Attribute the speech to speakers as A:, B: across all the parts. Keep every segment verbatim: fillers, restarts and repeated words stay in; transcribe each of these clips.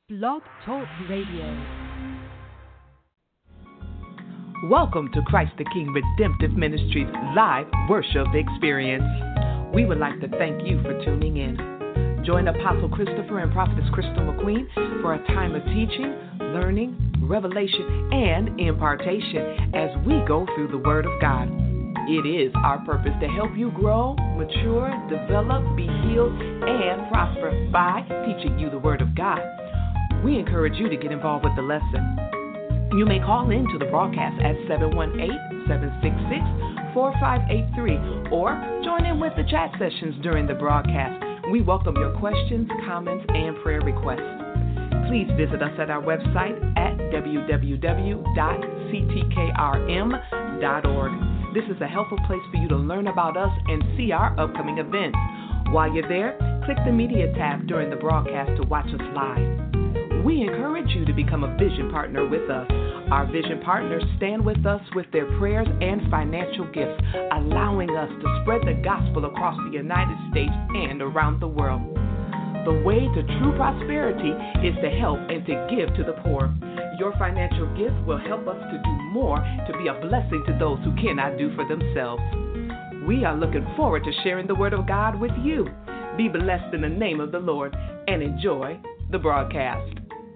A: Blog Talk Radio.
B: Welcome to Christ the King Redemptive Ministries live worship experience. We would like to thank you for tuning in. Join Apostle Christopher and Prophetess Crystal McQueen for a time of teaching, learning, revelation, and impartation as we go through the Word of God. It is our purpose to help you grow, mature, develop, be healed, and prosper by teaching you the Word of God. We encourage you to get involved with the lesson. You may call in to the broadcast at seven one eight, seven six six, four five eight three or join in with the chat sessions during the broadcast. We welcome your questions, comments, and prayer requests. Please visit us at our website at w w w dot c t k r m dot org. This is a helpful place for you to learn about us and see our upcoming events. While you're there, click the media tab during the broadcast to watch us live. We encourage you to become a vision partner with us. Our vision partners stand with us with their prayers and financial gifts, allowing us to spread the gospel across the United States and around the world. The way to true prosperity is to help and to give to the poor. Your financial gift will help us to do more to be a blessing to those who cannot do for themselves. We are looking forward to sharing the Word of God with you. Be blessed in the name of the Lord and enjoy the broadcast.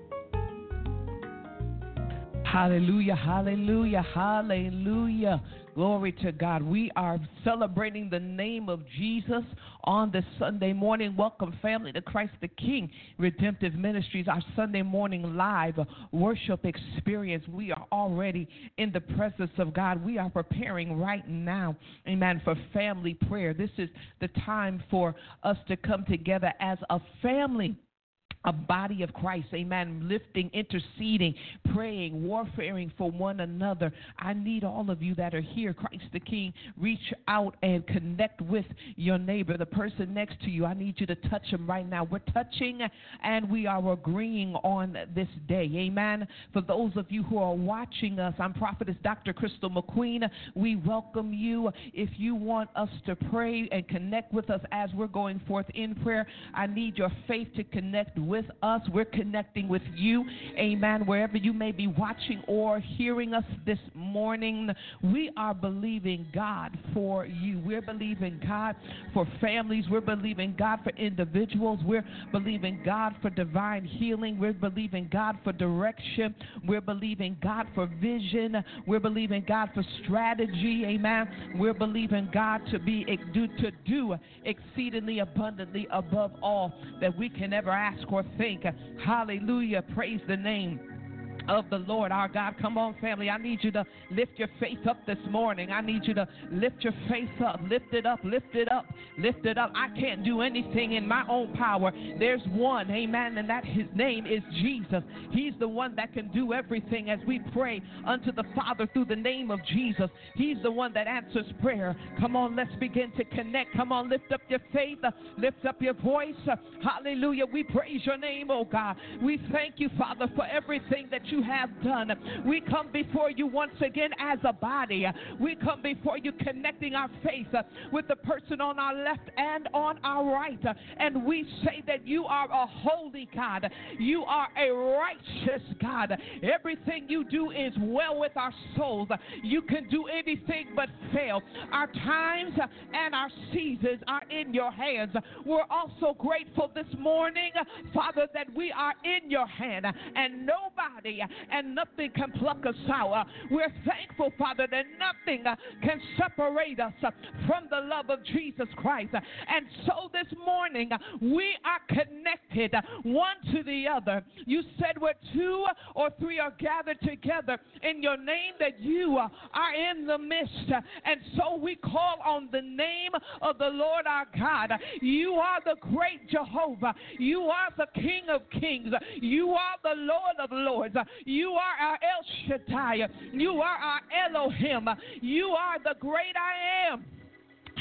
C: Hallelujah, hallelujah, hallelujah. Glory to God. We are celebrating the name of Jesus on this Sunday morning. Welcome, family, to Christ the King Redemptive Ministries, our Sunday morning live worship experience. We are already in the presence of God. We are preparing right now, amen, for family prayer. This is the time for us to come together as a family, a body of Christ, amen, lifting, interceding, praying, warfaring for one another. I need all of you that are here, Christ the King, reach out and connect with your neighbor, the person next to you. I need you to touch him right now. We're touching and we are agreeing on this day, amen. For those of you who are watching us, I'm Prophetess Doctor Crystal McQueen. We welcome you. If you want us to pray and connect with us as we're going forth in prayer, I need your faith to connect with with us. We're connecting with you, amen, wherever you may be watching or hearing us this morning. We are believing God for you. We're believing God for families. We're believing God for individuals. We're believing God for divine healing. We're believing God for direction. We're believing God for vision. We're believing God for strategy, amen. We're believing God to be do to do exceedingly abundantly above all that we can ever ask or think. Hallelujah. Praise the name of the Lord our God. Come on, family. I need you to lift your faith up this morning. I need you to lift your faith up. Lift it up. Lift it up. Lift it up. I can't do anything in my own power. There's one, amen, and that his name is Jesus. He's the one that can do everything as we pray unto the Father through the name of Jesus. He's the one that answers prayer. Come on, let's begin to connect. Come on, lift up your faith. Lift up your voice. Hallelujah. We praise your name, oh God. We thank you, Father, for everything that you have done. We come before you once again as a body. We come before you connecting our faith with the person on our left and on our right. And we say that you are a holy God. You are a righteous God. Everything you do is well with our souls. You can do anything but fail. Our times and our seasons are in your hands. We're also grateful this morning, Father, that we are in your hand and nobody and nothing can pluck us out. We're thankful, Father, that nothing can separate us from the love of Jesus Christ. And so this morning, we are connected one to the other. You said where two or three are gathered together in your name, that you are in the midst. And so we call on the name of the Lord our God. You are the great Jehovah. You are the King of kings. You are the Lord of lords. You are our El Shaddai. You are our Elohim. You are the great I am.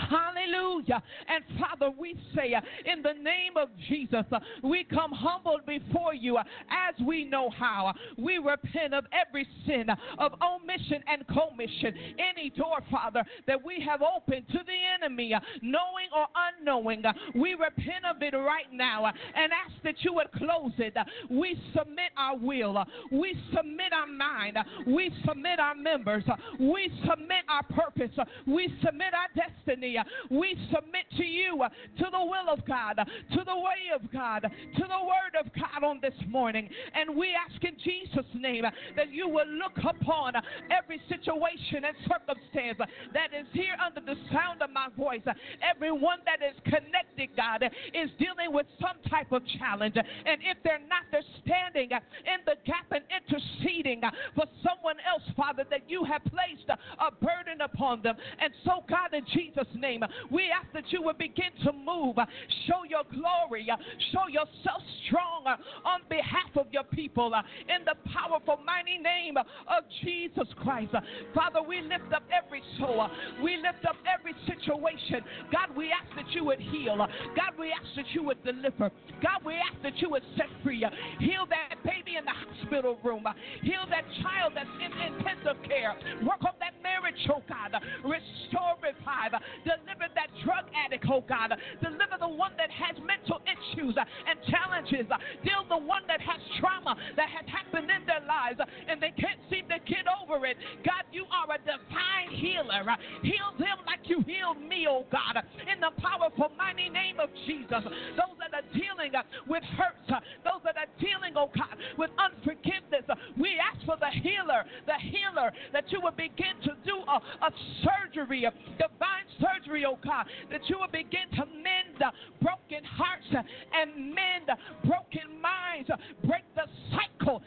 C: Hallelujah. And Father, we say uh, in the name of Jesus, uh, we come humbled before you uh, as we know how. We repent of every sin uh, of omission and commission. Any door, Father, that we have opened to the enemy, uh, knowing or unknowing, uh, we repent of it right now uh, and ask that you would close it. Uh, we submit our will. Uh, we submit our mind. Uh, we submit our members. Uh, we submit our purpose. Uh, we submit our destiny. Uh, we submit to you, uh, to the will of God, uh, to the way of God, to the word of God on this morning. And we ask in Jesus' name uh, that you will look upon uh, every situation and circumstance uh, that is here under the sound of my voice. Uh, everyone that is connected, God, uh, is dealing with some type of challenge. Uh, and if they're not, they're standing uh, in the gap and interceding uh, for someone else, Father, that you have placed uh, a burden upon them. And so, God, in Jesus' name, uh, we ask that you would begin to move, uh, show your glory, uh, show yourself strong uh, on behalf of your people uh, in the powerful, mighty name uh, of Jesus Christ. Uh, Father, we lift up every soul. Uh, we lift up every situation. God, we ask that you would heal. Uh, God, we ask that you would deliver. God, we ask that you would set free. Uh, heal that baby in the hospital room. Uh, heal that child that's in intensive care. Work on that marriage, oh God. Uh, restore, revive. Uh, deliver that drug addict, oh God. Uh, deliver the one that has mental issues uh, and challenges. Uh, deal the one that has trauma that has happened in their lives uh, and they can't seem to get over it. God, you are a divine healer. Uh, heal them like you healed me, oh God, uh, in the powerful, mighty name of Jesus. Those that are dealing uh, with hurts, uh, those that are dealing, oh God, with unforgiveness, uh, we ask for the healer, the healer, that you would begin to do a, a surgery, a divine surgery, oh God, that you would begin to mend uh, broken hearts uh, and mend uh, broken minds, uh, break the cycle,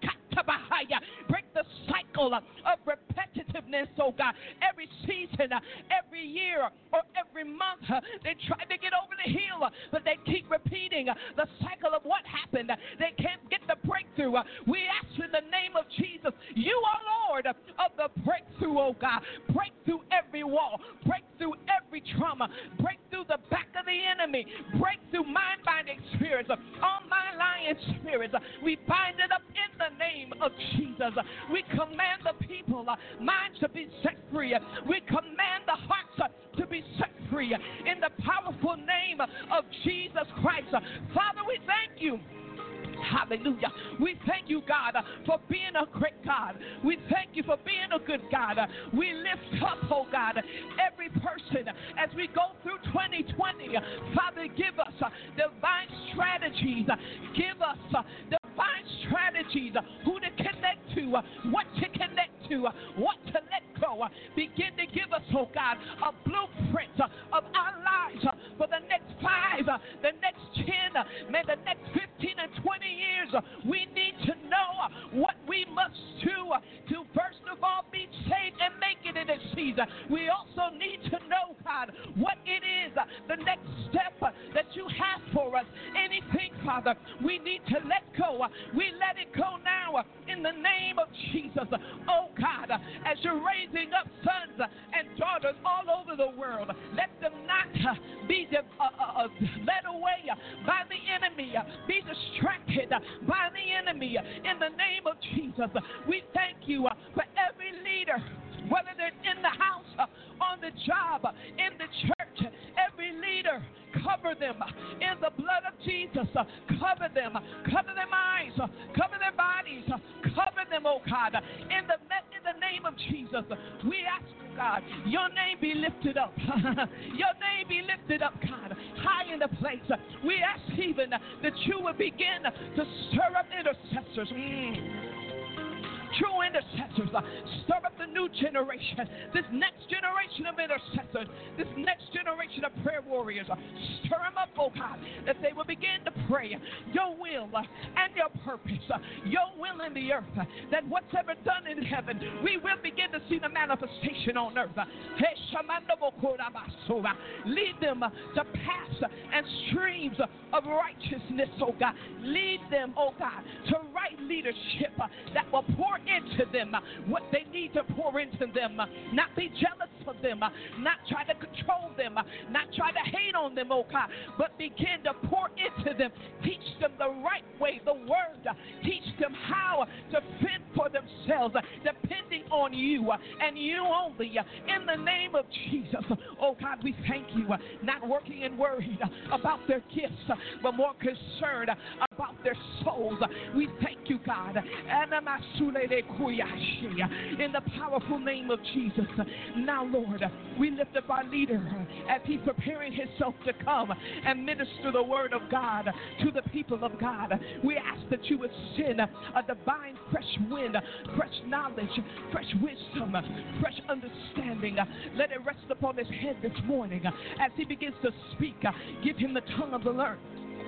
C: break the cycle uh, of repetitiveness, oh God. Every season, uh, every year, or every month, uh, they try to get over the hill, uh, but they keep repeating uh, the cycle of what happened. Uh, they can't get the breakthrough. Uh, we ask in the name of Jesus, you are Lord of the breakthrough, oh God. Break through every wall, break through every trauma, break through the back of the enemy, break through mind-binding spirits, uh, all mind-lying spirits. Uh, we bind it up in the name of Jesus. Uh, we command the people, uh, minds to be set free. Uh, we command the hearts uh, to be set free uh, in the powerful name of Jesus Christ. Uh, Father, we thank you. Hallelujah. We thank you, God, uh, for being a great God. We thank you for being a good God. Uh, we lift up, oh God, every person uh, as we go through twenty twenty. Uh, Father, give us uh, divine strategies. Uh, give us uh, divine strategies. Uh, who to connect to, uh, what to connect to, uh, what to let go. Uh, begin to give us, oh God, a blueprint uh, of our lives uh, for the next five, uh, the next ten, uh, may the next fifteen and twenty years. Uh, we need to know uh, what we must do uh, to first of all be saved and make it in this season. We also need to know, God, what it is, uh, the next step uh, that you have for us. Anything, Father, we need to let go. Uh, we let it go now uh, in the name of Jesus. Uh, oh God, uh, as you're raising up sons uh, and daughters all over the world, let them not uh, be uh, uh, uh, led away uh, by the enemy, uh, be distracted uh, by the enemy. Uh, in the name of Jesus, uh, we thank you uh, for every leader, whether they're in the house, uh, on the job, uh, in the church, every leader, cover them uh, in the blood of Jesus. Uh, cover them, uh, cover their minds, uh, cover their bodies, uh, cover them, oh God, uh, in the in the name of Jesus. Uh, we ask, God, your name be lifted up. Your name be lifted up, God, high in the place. Uh, we ask even uh, that you would begin uh, to stir up intercessors. Mm. True intercessors, uh, stir up the new generation, this next generation of intercessors, this next generation of prayer warriors. Uh, stir them up, oh God, that they will begin to pray your will uh, and your purpose, uh, your will in the earth, uh, that what's ever done in heaven, we will begin to see the manifestation on earth. Uh, lead them uh, to paths uh, and streams uh, of righteousness, oh God. Lead them, oh God, to right leadership uh, that will pour into them what they need to pour into them. Not be jealous of them, not try to control them, not try to hate on them, oh God, but begin to pour into them. Teach them the right way, the word. Teach them how to fend for themselves, depending on you and you only. In the name of Jesus, oh God, we thank you. Not working and worried about their gifts, but more concerned about their souls. We thank you, God. In the powerful name of Jesus. Now, Lord, we lift up our leader as he's preparing himself to come and minister the word of God to the people of God. We ask that you would send a divine fresh wind, fresh knowledge, fresh wisdom, fresh understanding. Let it rest upon his head this morning as he begins to speak. Give him the tongue of the learned.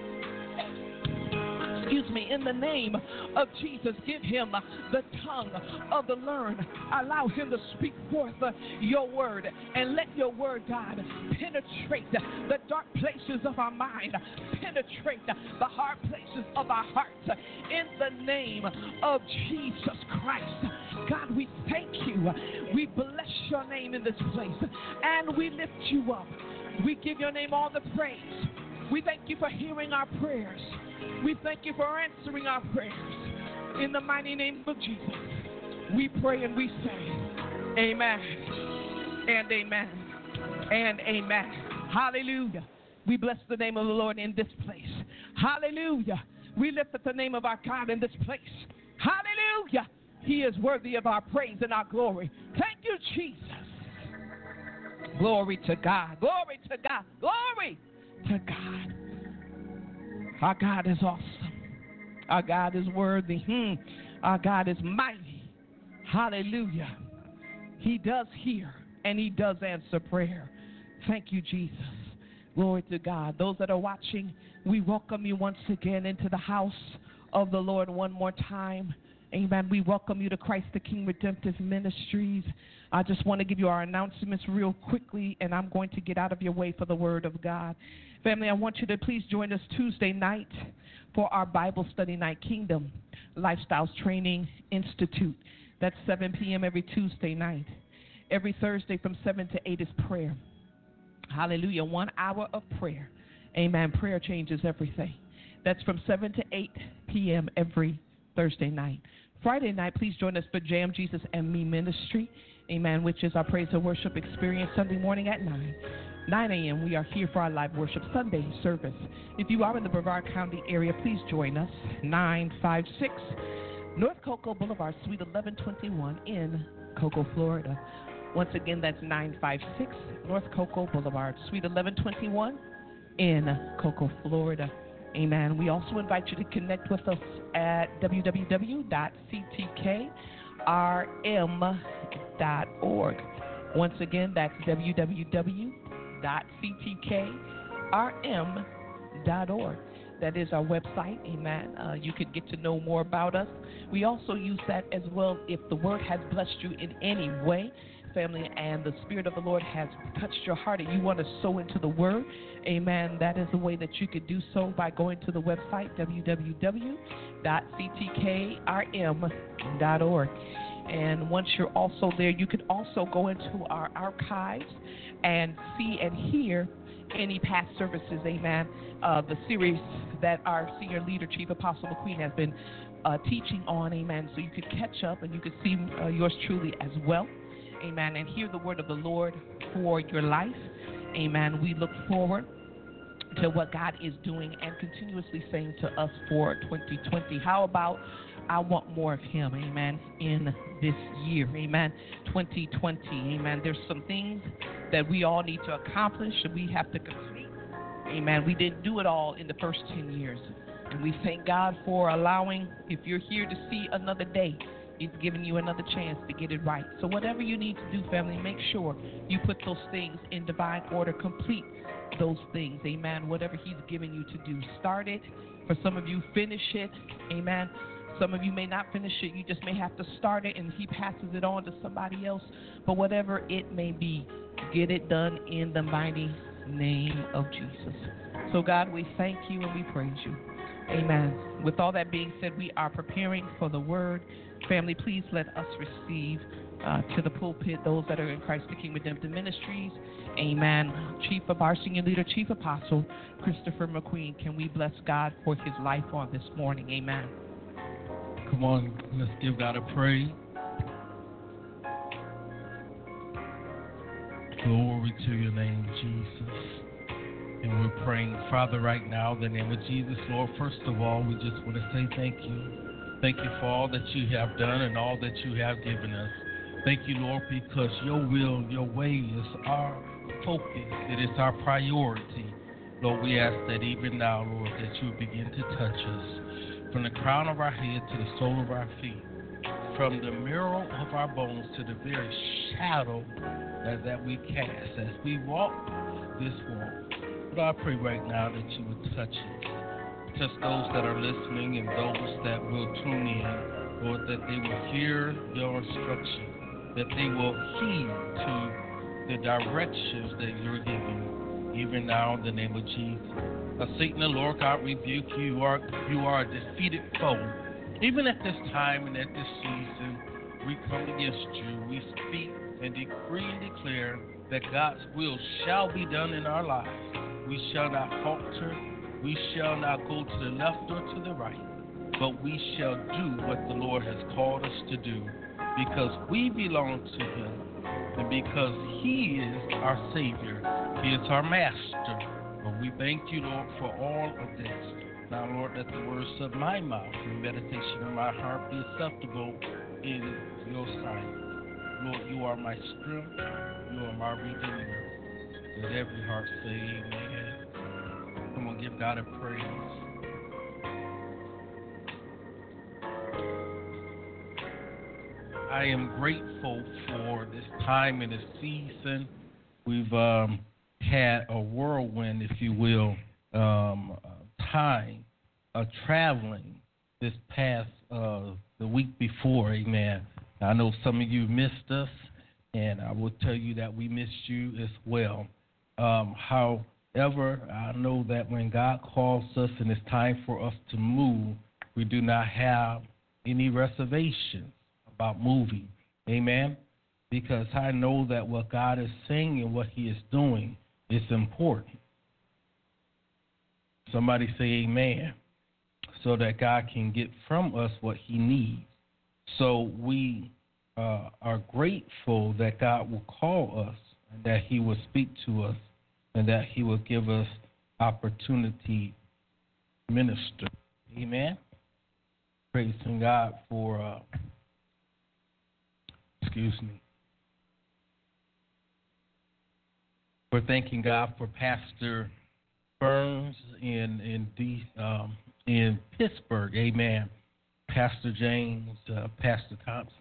C: Excuse me, in the name of Jesus, give him the tongue of the learned. Allow him to speak forth your word, and let your word, God, penetrate the dark places of our mind, penetrate the hard places of our hearts. In the name of Jesus Christ, God, we thank you. We bless your name in this place, and we lift you up. We give your name all the praise. We thank you for hearing our prayers. We thank you for answering our prayers. In the mighty name of Jesus, we pray and we say, amen and amen and amen. Hallelujah. We bless the name of the Lord in this place. Hallelujah. We lift up the name of our God in this place. Hallelujah. He is worthy of our praise and our glory. Thank you, Jesus. Glory to God. Glory to God. Glory to God. Our God is awesome. Our God is worthy. Hmm. Our God is mighty. Hallelujah. He does hear and he does answer prayer. Thank you, Jesus. Glory to God. Those that are watching, we welcome you once again into the house of the Lord one more time. Amen. We welcome you to Christ the King Redemptive Ministries. I just want to give you our announcements real quickly, and I'm going to get out of your way for the word of God. Family, I want you to please join us Tuesday night for our Bible study night, Kingdom Lifestyles Training Institute. That's seven p.m. every Tuesday night. Every Thursday from seven to eight is prayer. Hallelujah. One hour of prayer. Amen. Prayer changes everything. That's from seven to eight p.m. every Thursday night. Friday night, please join us for Jam Jesus and Me Ministry, amen, which is our praise and worship experience Sunday morning at nine. nine a.m. we are here for our live worship Sunday service. If you are in the Brevard County area, please join us. nine five six North Cocoa Boulevard, Suite eleven twenty-one in Cocoa, Florida. Once again, that's nine five six North Cocoa Boulevard, Suite eleven twenty-one in Cocoa, Florida. Amen. We also invite you to connect with us at w w w dot c t k r m dot org. Once again, that's w w w dot c t k r m dot org. That is our website. Amen. Uh, you can get to know more about us. We also use that as well if the word has blessed you in any way, family, and the Spirit of the Lord has touched your heart and you want to sow into the word. Amen. That is the way that you could do so by going to the website, w w w dot c t k r m dot org. And once you're also there, you can also go into our archives and see and hear any past services, amen, uh, the series that our senior leader, Chief Apostle McQueen, has been uh, teaching on, amen. So you could catch up and you could see uh, yours truly as well, amen, and hear the word of the Lord for your life, amen. We look forward to what God is doing and continuously saying to us for twenty twenty. How about I want more of him, amen, in this year, amen, twenty twenty, amen. There's some things that we all need to accomplish and we have to complete, amen. We didn't do it all in the first ten years, and we thank God for allowing, if you're here to see another day, he's giving you another chance to get it right. So whatever you need to do, family, make sure you put those things in divine order, complete those things, amen. Whatever he's giving you to do, start it. For some of you, finish it, amen. Some of you may not finish it. You just may have to start it and he passes it on to somebody else. But whatever it may be, get it done in the mighty name of Jesus. So God, we thank you and we praise you. Amen. with all that being said, we are preparing for the word. Family, please let us receive uh, to the pulpit those that are in Christ the King Redemptive Ministries. Amen. Chief of our senior leader, Chief Apostle Christopher McQueen. Can we bless God for his life on this morning? Amen.
D: Come on, let's give God a praise. Glory to your name, Jesus. And we're praying, Father, right now, in the name of Jesus, Lord, first of all, we just want to say thank you. Thank you for all that you have done and all that you have given us. Thank you, Lord, because your will, your way is our focus. It is our priority. Lord, we ask that even now, Lord, that you begin to touch us from the crown of our head to the sole of our feet, from the marrow of our bones to the very shadow that, that we cast as we walk this walk. Lord, I pray right now that you would touch us. Touch those that are listening and those that will tune in, Lord, that they will hear your instruction, that they will heed to the directions that you're giving, even now in the name of Jesus. Now, Satan, the Lord God, rebuke you. You are, you are a defeated foe. Even at this time and at this season, we come against you. We speak and decree and declare that God's will shall be done in our lives. We shall not falter. We shall not go to the left or to the right, but we shall do what the Lord has called us to do, because we belong to him and because he is our Savior. He is our Master. But we thank you, Lord, for all of this. Now, Lord, let the words of my mouth and the meditation of my heart be acceptable in your sight. Lord, you are my strength. You are my Redeemer. Let every heart say amen. Come on, give God a praise. I am grateful for this time and this season. We've um, had a whirlwind, if you will, um, time of traveling this past uh, the week before. Amen. I know some of you missed us, and I will tell you that we missed you as well. Um, however, I know that when God calls us and it's time for us to move, we do not have any reservations about moving. Amen? Because I know that what God is saying and what he is doing is important. Somebody say amen, so that God can get from us what he needs. So we uh, are grateful that God will call us and that he will speak to us and that he will give us opportunity to minister. Amen? Praising God for, uh, excuse me, we're thanking God for Pastor Burns in in D, um, in Pittsburgh. Amen. Pastor James, uh, Pastor Thompson.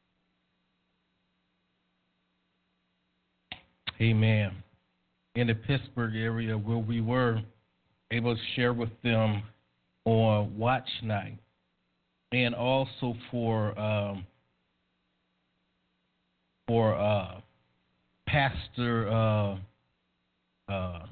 D: Amen. In the Pittsburgh area where we were able to share with them on watch night, and also for um, for uh, Pastor uh, uh,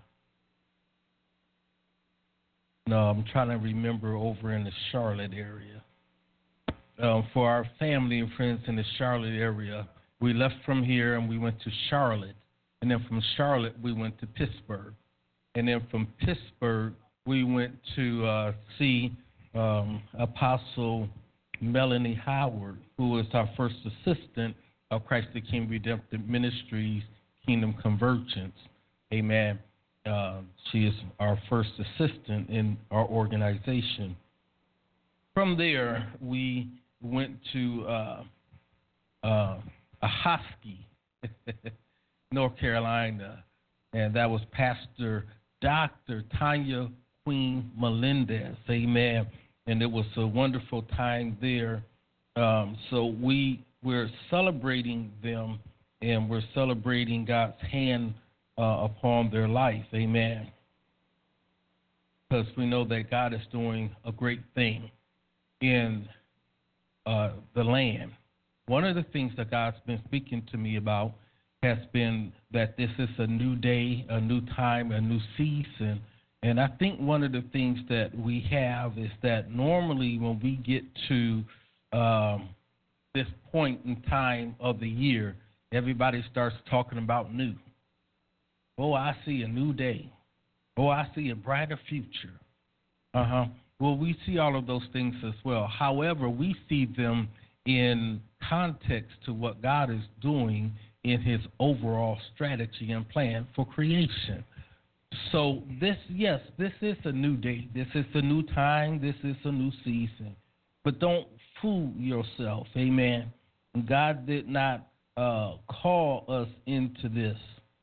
D: no, I'm trying to remember over in the Charlotte area. Um, for our family and friends in the Charlotte area, we left from here and we went to Charlotte. And then from Charlotte, we went to Pittsburgh. And then from Pittsburgh, we went to uh, see um, Apostle Melanie Howard, who is our first assistant of Christ the King Redemptive Ministries Kingdom Convergence. Amen. Uh, she is our first assistant in our organization. From there, we went to uh, uh, Ahoskie, North Carolina, and that was Pastor Doctor Tanya Queen Melendez. Amen. And it was a wonderful time there. Um, so we, we're celebrating them, and we're celebrating God's hand uh, upon their life. Amen. Because we know that God is doing a great thing in uh, the land. One of the things that God's been speaking to me about has been that this is a new day, a new time, a new season, And I think one of the things that we have is that normally when we get to um, this point in time of the year, everybody starts talking about new. Oh, I see a new day. Oh, I see a brighter future. Uh-huh. Well, we see all of those things as well. However, we see them in context to what God is doing in his overall strategy and plan for creation. So this, yes, this is a new day. This is a new time. This is a new season. But don't fool yourself, amen. God did not uh, call us into this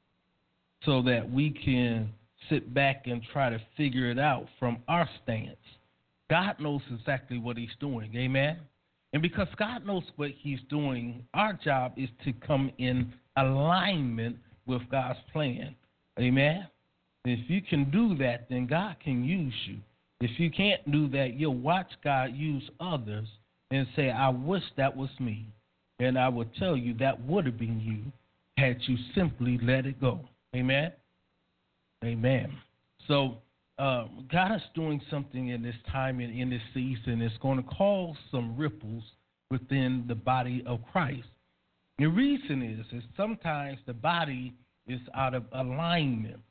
D: so that we can sit back and try to figure it out from our stance. God knows exactly what he's doing, amen. And because God knows what he's doing, our job is to come in alignment with God's plan, amen. If you can do that, then God can use you. If you can't do that, you'll watch God use others and say, I wish that was me. And I will tell you that would have been you had you simply let it go. Amen? Amen. So uh, God is doing something in this time and in this season. It's going to cause some ripples within the body of Christ. The reason is, is sometimes the body is out of alignment.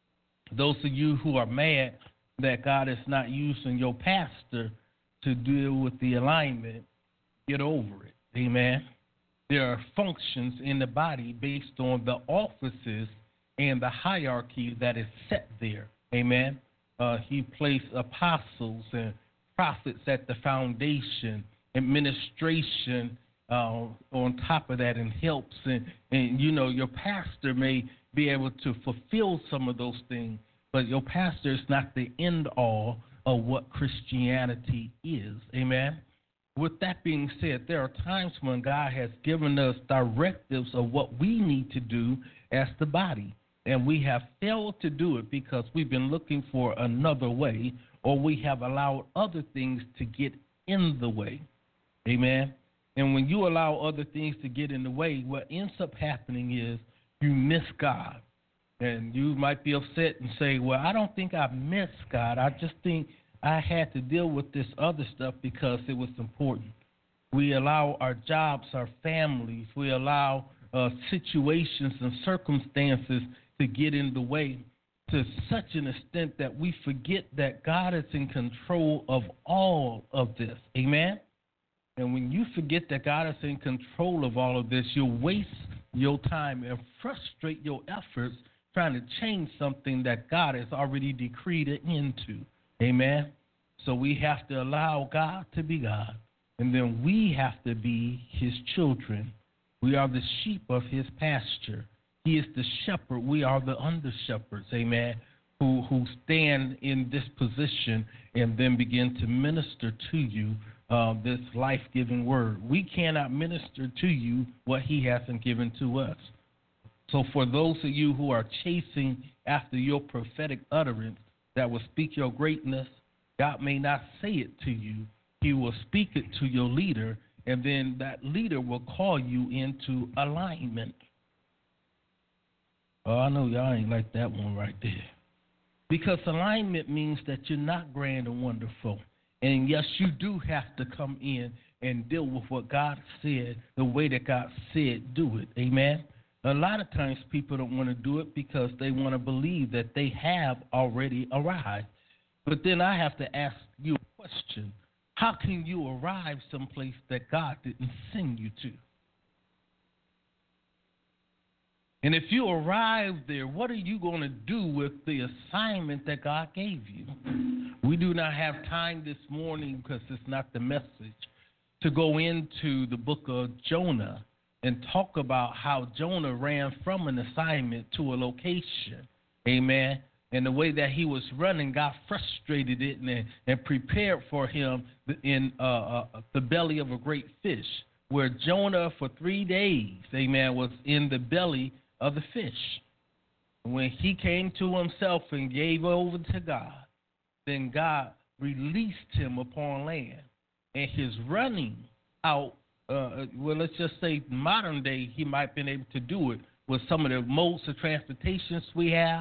D: Those of you who are mad that God is not using your pastor to deal with the alignment, get over it. Amen. There are functions in the body based on the offices and the hierarchy that is set there. Amen. Uh, he placed apostles and prophets at the foundation, administration uh, on top of that, and helps. And, and, you know, your pastor may be able to fulfill some of those things, but your pastor is not the end all of what Christianity is. Amen. With that being said, there are times when God has given us directives of what we need to do as the body, and we have failed to do it because we've been looking for another way, or we have allowed other things to get in the way. Amen. And when you allow other things to get in the way, what ends up happening is you miss God. And you might be upset and say, well, I don't think I missed God. I just think I had to deal with this other stuff because it was important. We allow our jobs, our families, we allow uh, situations and circumstances to get in the way to such an extent that we forget that God is in control of all of this. Amen? And when you forget that God is in control of all of this, you'll waste your time and frustrate your efforts trying to change something that God has already decreed it into. Amen? So we have to allow God to be God, and then we have to be his children. We are the sheep of his pasture. He is the shepherd. We are the under-shepherds, amen, who, who stand in this position and then begin to minister to you uh, this life-giving word. We cannot minister to you what he hasn't given to us. So for those of you who are chasing after your prophetic utterance that will speak your greatness, God may not say it to you. He will speak it to your leader, and then that leader will call you into alignment. Oh, I know y'all ain't like that one right there. Because alignment means that you're not grand and wonderful. And yes, you do have to come in and deal with what God said, the way that God said do it. Amen? A lot of times people don't want to do it because they want to believe that they have already arrived. But then I have to ask you a question. How can you arrive someplace that God didn't send you to? And if you arrive there, what are you going to do with the assignment that God gave you? We do not have time this morning, because it's not the message, to go into the book of Jonah and talk about how Jonah ran from an assignment to a location. Amen. And the way that he was running, God frustrated it and, and prepared for him in uh, uh, the belly of a great fish, where Jonah for three days, amen, was in the belly of the fish. When he came to himself and gave over to God, then God released him upon land. And his running out, uh, well, let's just say modern day, he might have been able to do it with some of the modes of transportations we have.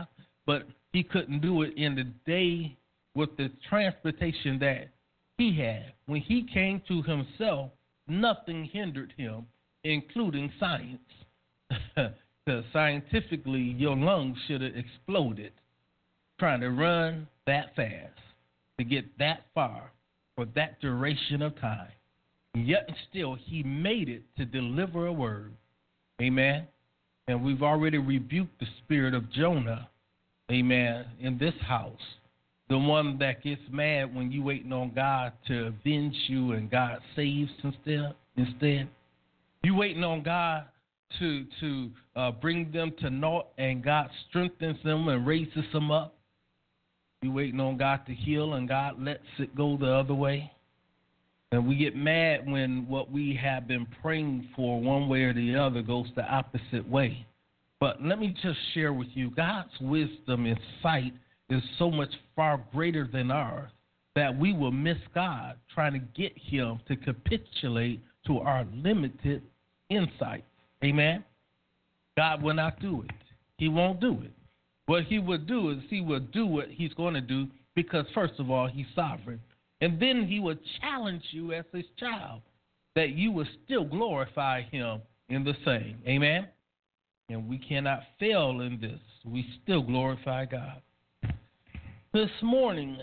D: but he couldn't do it in the day with the transportation that he had. When he came to himself, nothing hindered him, including science. Because scientifically, your lungs should have exploded trying to run that fast to get that far for that duration of time. Yet and still, he made it to deliver a word. Amen. And we've already rebuked the spirit of Jonah, amen, in this house. The one that gets mad when you waiting on God to avenge you and God saves instead. Instead, you waiting on God to to uh, bring them to naught, and God strengthens them and raises them up. You waiting on God to heal, and God lets it go the other way. And we get mad when what we have been praying for one way or the other goes the opposite way. But let me just share with you, God's wisdom and sight is so much far greater than ours that we will miss God trying to get him to capitulate to our limited insight. Amen? God will not do it. He won't do it. What he will do is he will do what he's going to do because, first of all, he's sovereign. And then he will challenge you as his child that you will still glorify him in the same. Amen? And we cannot fail in this. We still glorify God. This morning,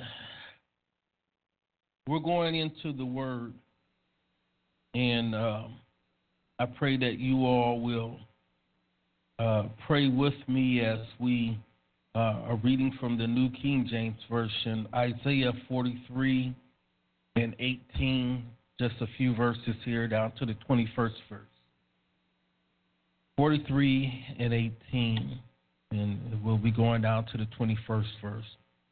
D: we're going into the Word, and um, I pray that you all will uh, pray with me as we uh, are reading from the New King James Version, Isaiah forty-three and eighteen, just a few verses here down to the twenty-first verse. forty-three and eighteen, and we'll be going down to the twenty-first verse.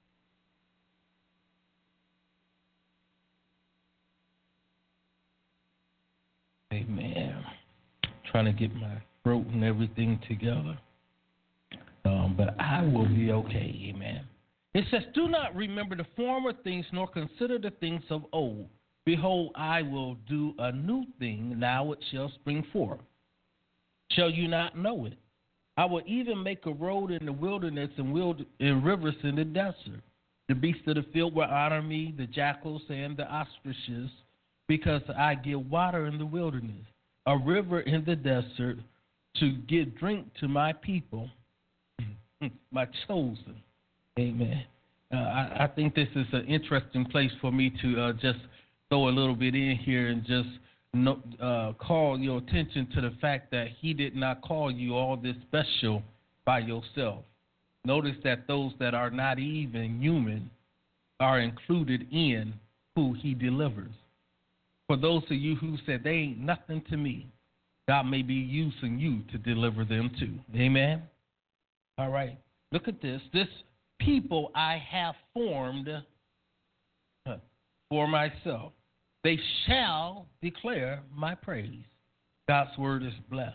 D: Amen. Trying to get my throat and everything together. Um, but I will be okay. Amen. It says, do not remember the former things, nor consider the things of old. Behold, I will do a new thing. Now it shall spring forth. Shall you not know it? I will even make a road in the wilderness and, wild- and rivers in the desert. The beasts of the field will honor me, the jackals and the ostriches, because I give water in the wilderness, a river in the desert, to give drink to my people, my chosen. Amen. Uh, I, I think this is an interesting place for me to uh, just throw a little bit in here and just no, uh, call your attention to the fact that he did not call you all this special by yourself. Notice that those that are not even human are included in who he delivers. For those of you who said they ain't nothing to me, God may be using you to deliver them too. Amen? All right. Look at this. This people I have formed for myself. They shall declare my praise. God's word is blessed.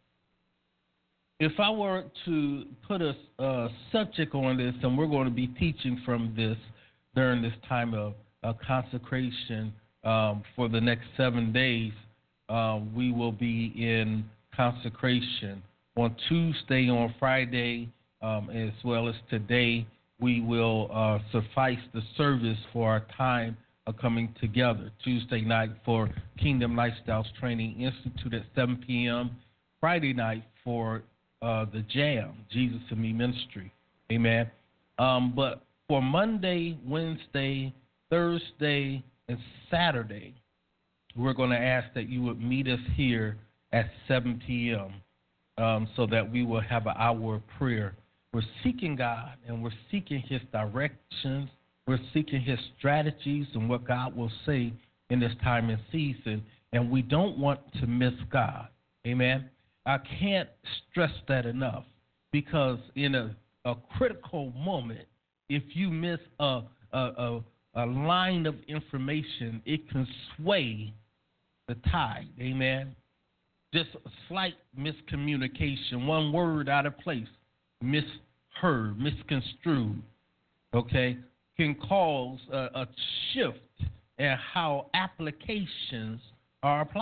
D: If I were to put a, a subject on this, and we're going to be teaching from this during this time of, of consecration um, for the next seven days, uh, we will be in consecration. On Tuesday, on Friday, um, as well as today, we will uh, suffice the service for our time of coming together. Tuesday night for Kingdom Lifestyles Training Institute at seven p.m. Friday night for uh, the Jam, Jesus and Me Ministry. Amen. Um, but for Monday, Wednesday, Thursday, and Saturday, we're going to ask that you would meet us here at seven p.m. Um, so that we will have an hour of prayer. We're seeking God, and we're seeking his directions. We're seeking his strategies and what God will say in this time and season, and we don't want to miss God. Amen? I can't stress that enough, because in a, a critical moment, if you miss a, a, a, a line of information, it can sway the tide. Amen? Just a slight miscommunication, one word out of place, misheard, misconstrued, okay, can cause a, a shift in how applications are applied.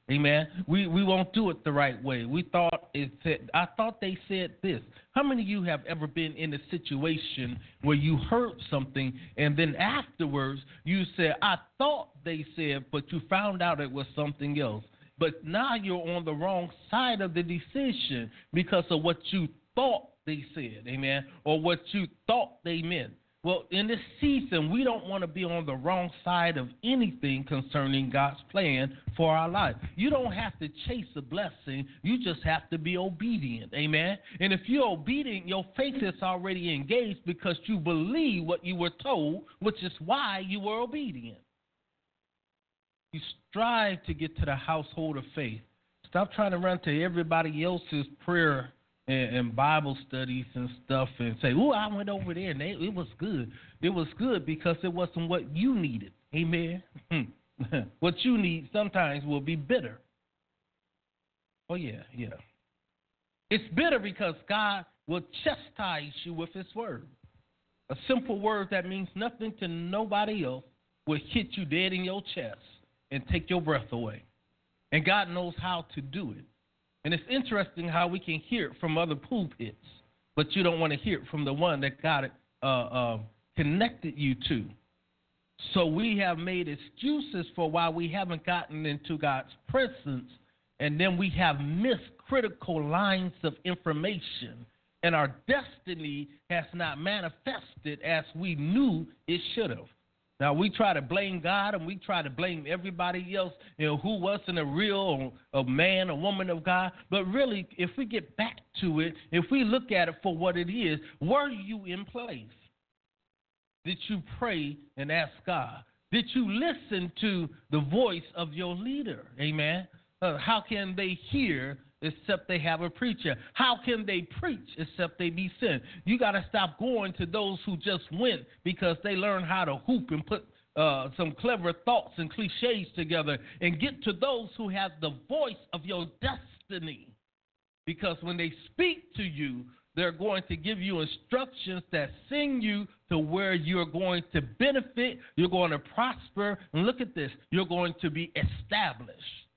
D: Amen. We we won't do it the right way. We thought it said, I thought they said this. How many of you have ever been in a situation where you heard something and then afterwards you said, I thought they said, but you found out it was something else. But now you're on the wrong side of the decision because of what you thought they said, amen, or what you thought they meant. Well, in this season, we don't want to be on the wrong side of anything concerning God's plan for our life. You don't have to chase a blessing. You just have to be obedient, amen? And if you're obedient, your faith is already engaged because you believe what you were told, which is why you were obedient. You strive to get to the household of faith. Stop trying to run to everybody else's prayer And, and Bible studies and stuff and say, oh, I went over there and they, it was good. It was good because it wasn't what you needed. Amen. What you need sometimes will be bitter. Oh, yeah, yeah. It's bitter because God will chastise you with his word. A simple word that means nothing to nobody else will hit you dead in your chest and take your breath away. And God knows how to do it. And it's interesting how we can hear it from other pulpits, but you don't want to hear it from the one that God uh, uh, connected you to. So we have made excuses for why we haven't gotten into God's presence, and then we have missed critical lines of information, and our destiny has not manifested as we knew it should have. Now, we try to blame God and we try to blame everybody else, you know, who wasn't a real a man or woman of God. But really, if we get back to it, if we look at it for what it is, were you in place? Did you pray and ask God? Did you listen to the voice of your leader? Amen. Uh, how can they hear except they have a preacher? How can they preach except they be sent? You got to stop going to those who just went because they learned how to hoop and put uh, some clever thoughts and cliches together, and get to those who have the voice of your destiny. Because when they speak to you, they're going to give you instructions that send you to where you're going to benefit, you're going to prosper, and look at this, you're going to be established.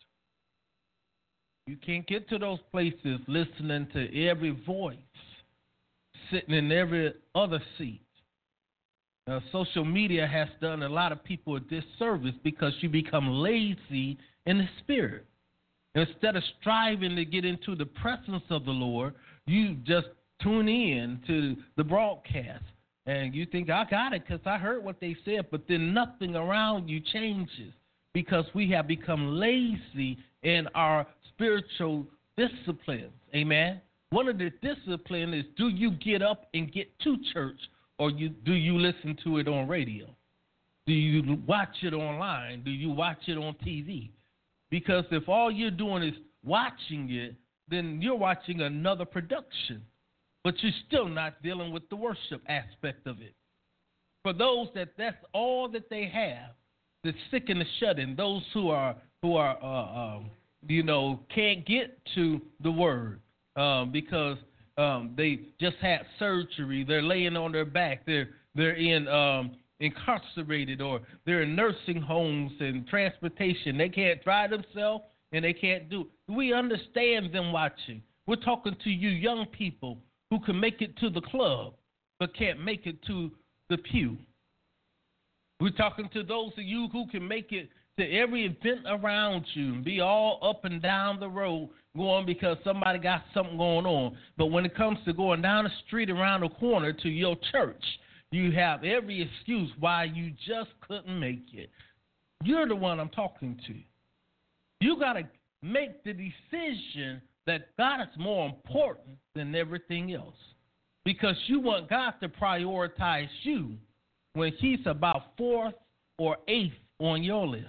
D: You can't get to those places listening to every voice, sitting in every other seat. Now, social media has done a lot of people a disservice because you become lazy in the spirit. Instead of striving to get into the presence of the Lord, you just tune in to the broadcast. And you think, I got it because I heard what they said, but then nothing around you changes because we have become lazy in our spiritual disciplines. Amen. One of the disciplines is, do you get up and get to church, or you do you listen to it on radio? Do you watch it online? Do you watch it on T V? Because if all you're doing is watching it, then you're watching another production, but you're still not dealing with the worship aspect of it. For those that that's all that they have, the sick and the shut-in, those who are who are uh, um, you know, can't get to the word um, because um, they just had surgery. They're laying on their back. They're they're in um, incarcerated, or they're in nursing homes and transportation. They can't drive themselves and they can't do. We understand them watching. We're talking to you young people who can make it to the club but can't make it to the pew. We're talking to those of you who can make it to every event around you and be all up and down the road going because somebody got something going on. But when it comes to going down the street around the corner to your church, you have every excuse why you just couldn't make it. You're the one I'm talking to. You got to make the decision that God is more important than everything else, because you want God to prioritize you when he's about fourth or eighth on your list.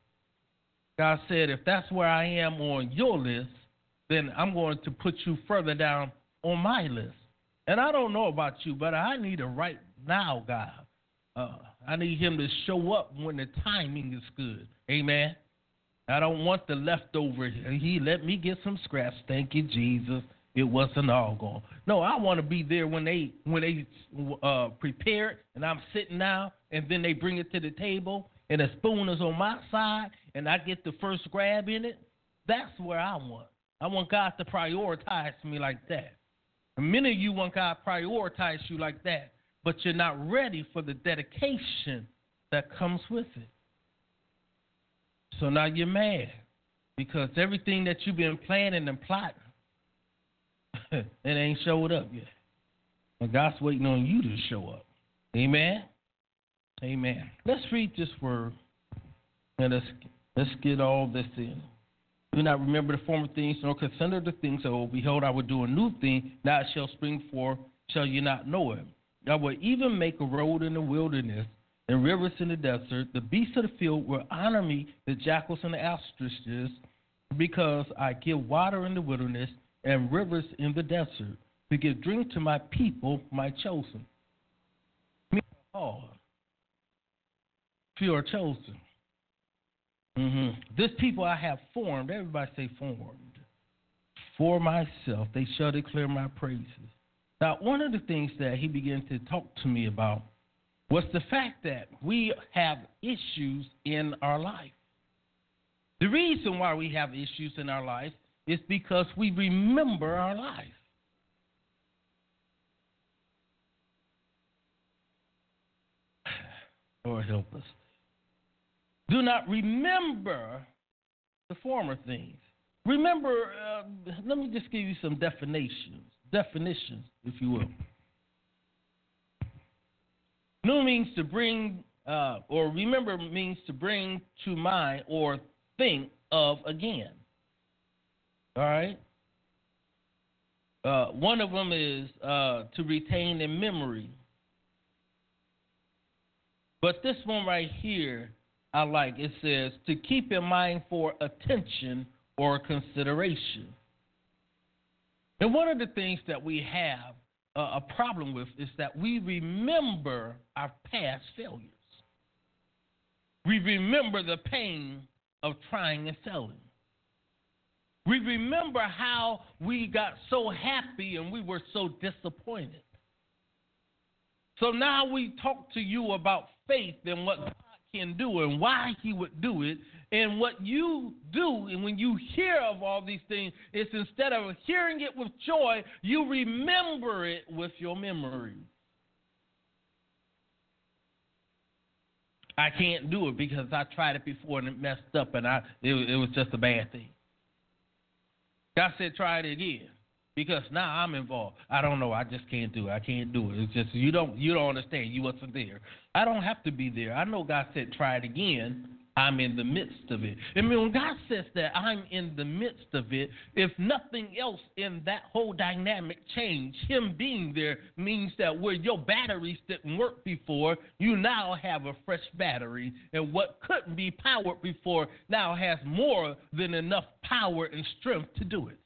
D: God said, if that's where I am on your list, then I'm going to put you further down on my list. And I don't know about you, but I need a right now God. Uh, I need him to show up when the timing is good. Amen. I don't want the leftover. He let me get some scraps. Thank you, Jesus. It wasn't all gone. No, I want to be there when they when they uh, prepare it, and I'm sitting down, and then they bring it to the table, and a spoon is on my side, and I get the first grab in it. That's where I want. I want God to prioritize me like that. And many of you want God to prioritize you like that, but you're not ready for the dedication that comes with it. So now you're mad because everything that you've been planning and plotting, it ain't showed up yet. And God's waiting on you to show up. Amen? Amen. Let's read this word and let's, let's get all this in. Do not remember the former things, nor consider the things that will behold, I will do a new thing. Now it shall spring forth, shall you not know it? I will even make a road in the wilderness and rivers in the desert. The beasts of the field will honor me, the jackals and the ostriches, because I give water in the wilderness and rivers in the desert, to give drink to my people, my chosen. Me all. Few are chosen. Mm-hmm. This people I have formed, everybody say formed, for myself. They shall declare my praises. Now, one of the things that he began to talk to me about was the fact that we have issues in our life. The reason why we have issues in our life is because we remember our life. Lord help us. Do not remember the former things. Remember, uh, let me just give you some definitions, definitions, if you will. New means to bring, uh, or remember means to bring to mind or think of again. All right? Uh, one of them is uh, to retain in memory. But this one right here, I like. It says to keep in mind for attention or consideration. And one of the things that we have uh, a problem with is that we remember our past failures. We remember the pain of trying and failing. We remember how we got so happy and we were so disappointed. So now we talk to you about faith and what God can do and why he would do it. And what you do, and when you hear of all these things, is instead of hearing it with joy, you remember it with your memory. I can't do it because I tried it before and it messed up, and I it, it was just a bad thing. God said, try it again. Because now I'm involved. I don't know. I just can't do it. I can't do it. It's just you don't you don't understand. You wasn't there. I don't have to be there. I know God said try it again. I'm in the midst of it. I mean, when God says that I'm in the midst of it, if nothing else in that whole dynamic change, him being there means that where your batteries didn't work before, you now have a fresh battery. And what couldn't be powered before now has more than enough power and strength to do it.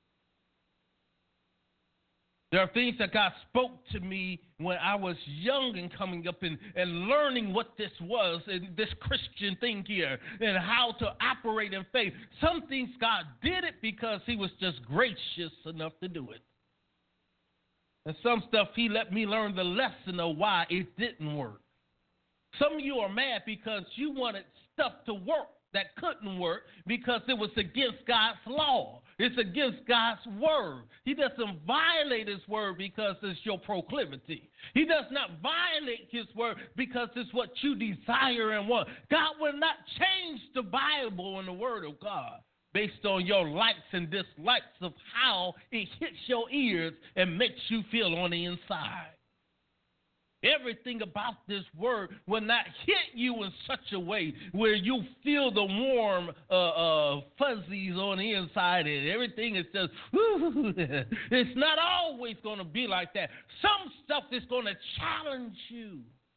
D: There are things that God spoke to me when I was young and coming up and, and learning what this was and this Christian thing here and how to operate in faith. Some things God did it because he was just gracious enough to do it. And some stuff he let me learn the lesson of why it didn't work. Some of you are mad because you wanted stuff to work that couldn't work because it was against God's law. It's against God's word. He doesn't violate his word because it's your proclivity. He does not violate his word because it's what you desire and want. God will not change the Bible and the word of God based on your likes and dislikes of how it hits your ears and makes you feel on the inside. Everything about this word will not hit you in such a way where you feel the warm uh, uh, fuzzies on the inside and everything is just, whoo. It's not always going to be like that. Some stuff is going to challenge you.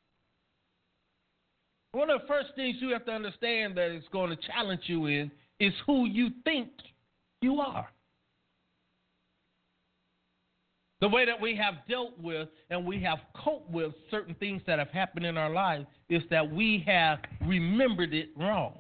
D: One of the first things you have to understand that it's going to challenge you in is who you think you are. The way that we have dealt with and we have coped with certain things that have happened in our lives is that we have remembered it wrong.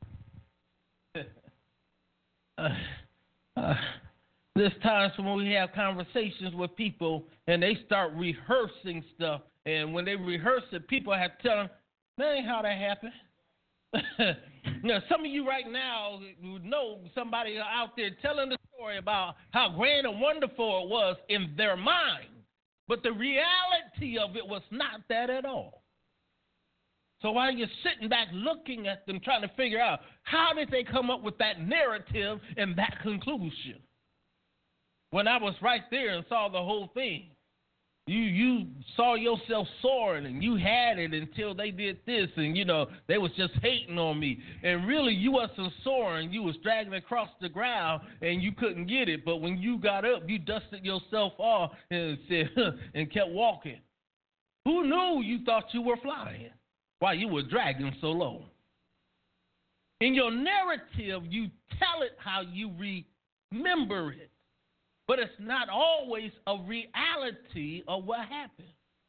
D: uh, uh, there's times when we have conversations with people and they start rehearsing stuff, and when they rehearse it, people have to tell them, that ain't how that happened. Now, some of you right now know somebody out there telling the story about how grand and wonderful it was in their mind, but the reality of it was not that at all. So while you're sitting back looking at them, trying to figure out how did they come up with that narrative and that conclusion, when I was right there and saw the whole thing. You you saw yourself soaring, and you had it until they did this, and, you know, they was just hating on me. And really, you wasn't soaring. You was dragging across the ground, and you couldn't get it. But when you got up, you dusted yourself off and said, huh, and kept walking. Who knew you thought you were flying while you were dragging so low? In your narrative, you tell it how you remember it. But it's not always a reality of what happened.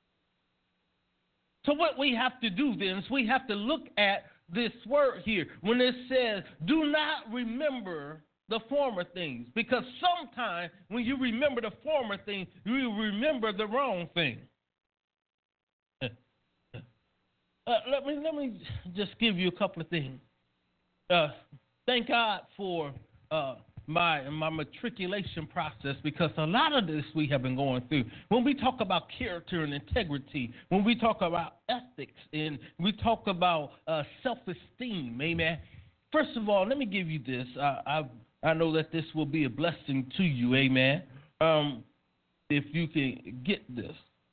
D: So what we have to do then is we have to look at this word here when it says, do not remember the former things. Because sometimes when you remember the former things, you remember the wrong thing. Uh, let me let me just give you a couple of things. Uh, thank God for uh, my my matriculation process, because a lot of this we have been going through. When we talk about character and integrity, when we talk about ethics, and we talk about uh, self-esteem, amen. First of all, let me give you this. I I, I know that this will be a blessing to you, amen. Um, if you can get this.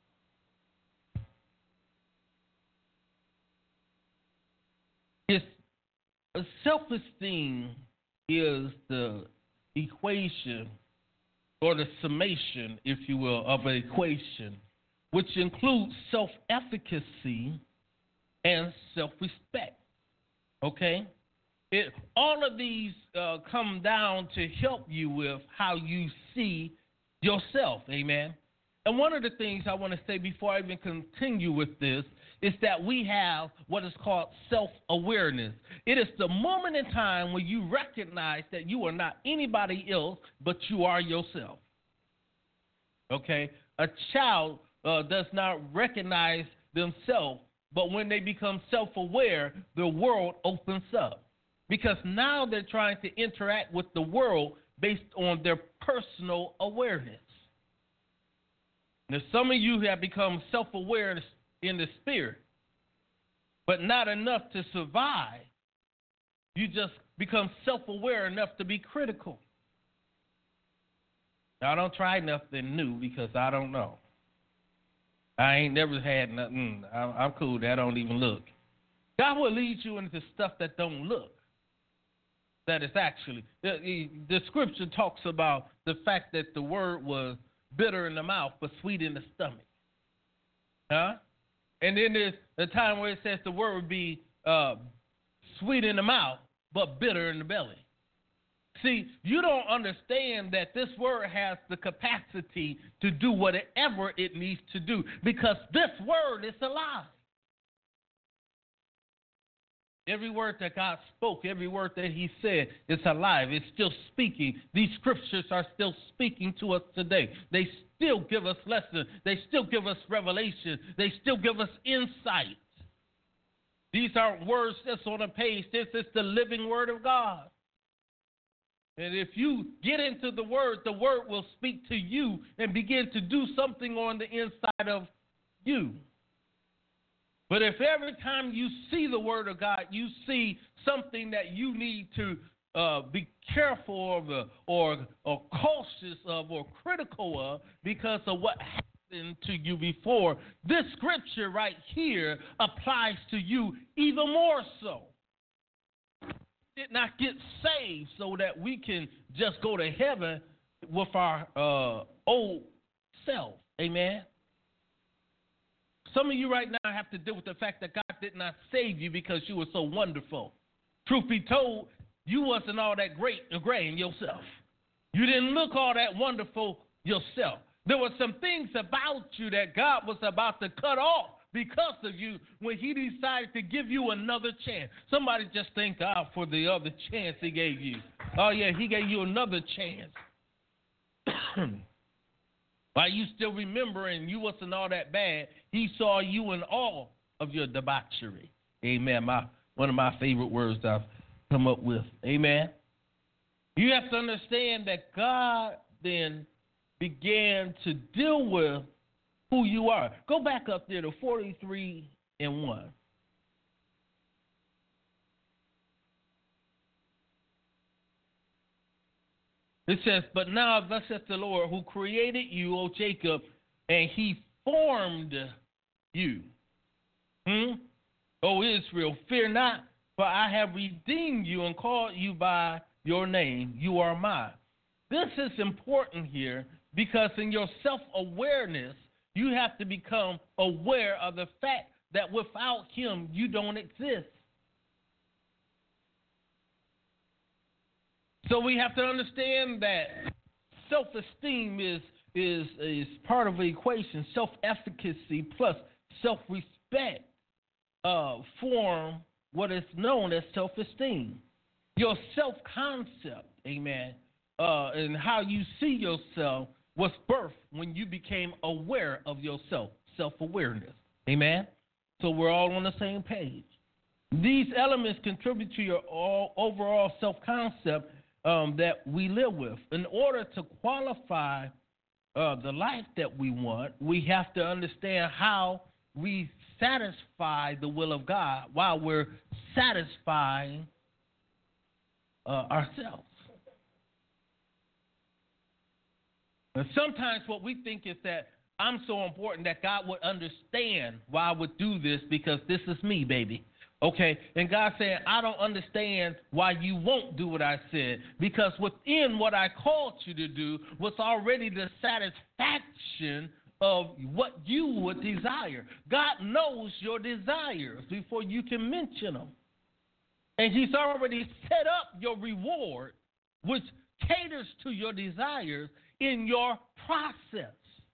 D: It's, self-esteem is the equation, or the summation, if you will, of an equation, which includes self-efficacy and self-respect. Okay? It, all of these uh, come down to help you with how you see yourself. Amen? And one of the things I want to say before I even continue with this is that we have what is called self-awareness. It is the moment in time when you recognize that you are not anybody else, but you are yourself. Okay? A child uh, does not recognize themselves, but when they become self-aware, the world opens up. Because now they're trying to interact with the world based on their personal awareness. Now, some of you have become self-aware in the spirit, but not enough to survive. You just become self-aware enough to be critical. Now, don't try nothing new, because I don't know. I ain't never had nothing. I'm cool. That don't even look. God will lead you into stuff that don't look. That is actually. The, the scripture talks about the fact that the word was bitter in the mouth, but sweet in the stomach. Huh? And then there's a time where it says the word would be uh, sweet in the mouth, but bitter in the belly. See, you don't understand that this word has the capacity to do whatever it needs to do, because this word is alive. Every word that God spoke, every word that he said, it's alive. It's still speaking. These scriptures are still speaking to us today. They still give us lessons. They still give us revelation. They still give us insight. These aren't words that's on a page. This is the living word of God. And if you get into the word, the word will speak to you and begin to do something on the inside of you. But if every time you see the word of God, you see something that you need to uh, be careful of, uh, or, or cautious of, or critical of because of what happened to you before, this scripture right here applies to you even more so. Did not get saved so that we can just go to heaven with our uh, old self. Amen. Some of you right now have to deal with the fact that God did not save you because you were so wonderful. Truth be told, you wasn't all that great and grand yourself. You didn't look all that wonderful yourself. There were some things about you that God was about to cut off because of you when he decided to give you another chance. Somebody just thank God for the other chance he gave you. Oh, yeah, he gave you another chance. While you still remembering you wasn't all that bad, he saw you in all of your debauchery. Amen. My one of my favorite words I've come up with. Amen. You have to understand that God then began to deal with who you are. Go back up there to forty-three and one. It says, but now thus saith the Lord, who created you, O Jacob, and he formed you. Hmm? O Israel, fear not, for I have redeemed you and called you by your name. You are mine. This is important here because in your self-awareness, you have to become aware of the fact that without him, you don't exist. So we have to understand that self-esteem is, is, is part of the equation. Self-efficacy plus self-respect uh, form what is known as self-esteem. Your self-concept, amen, uh, and how you see yourself was birthed when you became aware of yourself, self-awareness, amen? So we're all on the same page. These elements contribute to your all, overall self-concept um, that we live with. In order to qualify uh, the life that we want, we have to understand how we satisfy the will of God while we're satisfying uh, ourselves. And sometimes what we think is that I'm so important that God would understand why I would do this because this is me, baby. Okay, and God said, I don't understand why you won't do what I said, because within what I called you to do was already the satisfaction of what you would desire. God knows your desires before you can mention them. And he's already set up your reward, which caters to your desires in your process.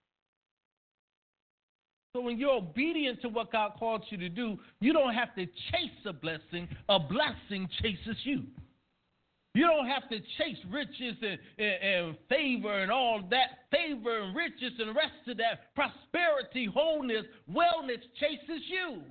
D: So when you're obedient to what God called you to do, you don't have to chase a blessing. A blessing chases you. You don't have to chase riches and, and, and favor and all that. Favor and riches and the rest of that. Prosperity, wholeness, wellness chases you.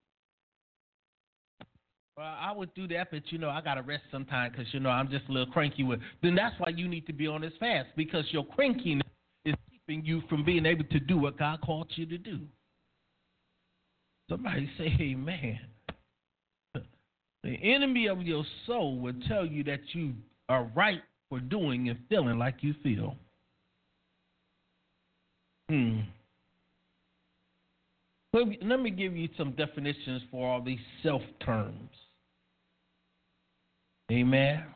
D: Well, I would do that, but, you know, I got to rest sometime because, you know, I'm just a little cranky with. Then that's why you need to be on this fast, because your crankiness is keeping you from being able to do what God called you to do. Somebody say amen. The enemy of your soul will tell you that you are right for doing and feeling like you feel. Hmm. Let me, let me give you some definitions for all these self-terms. Amen.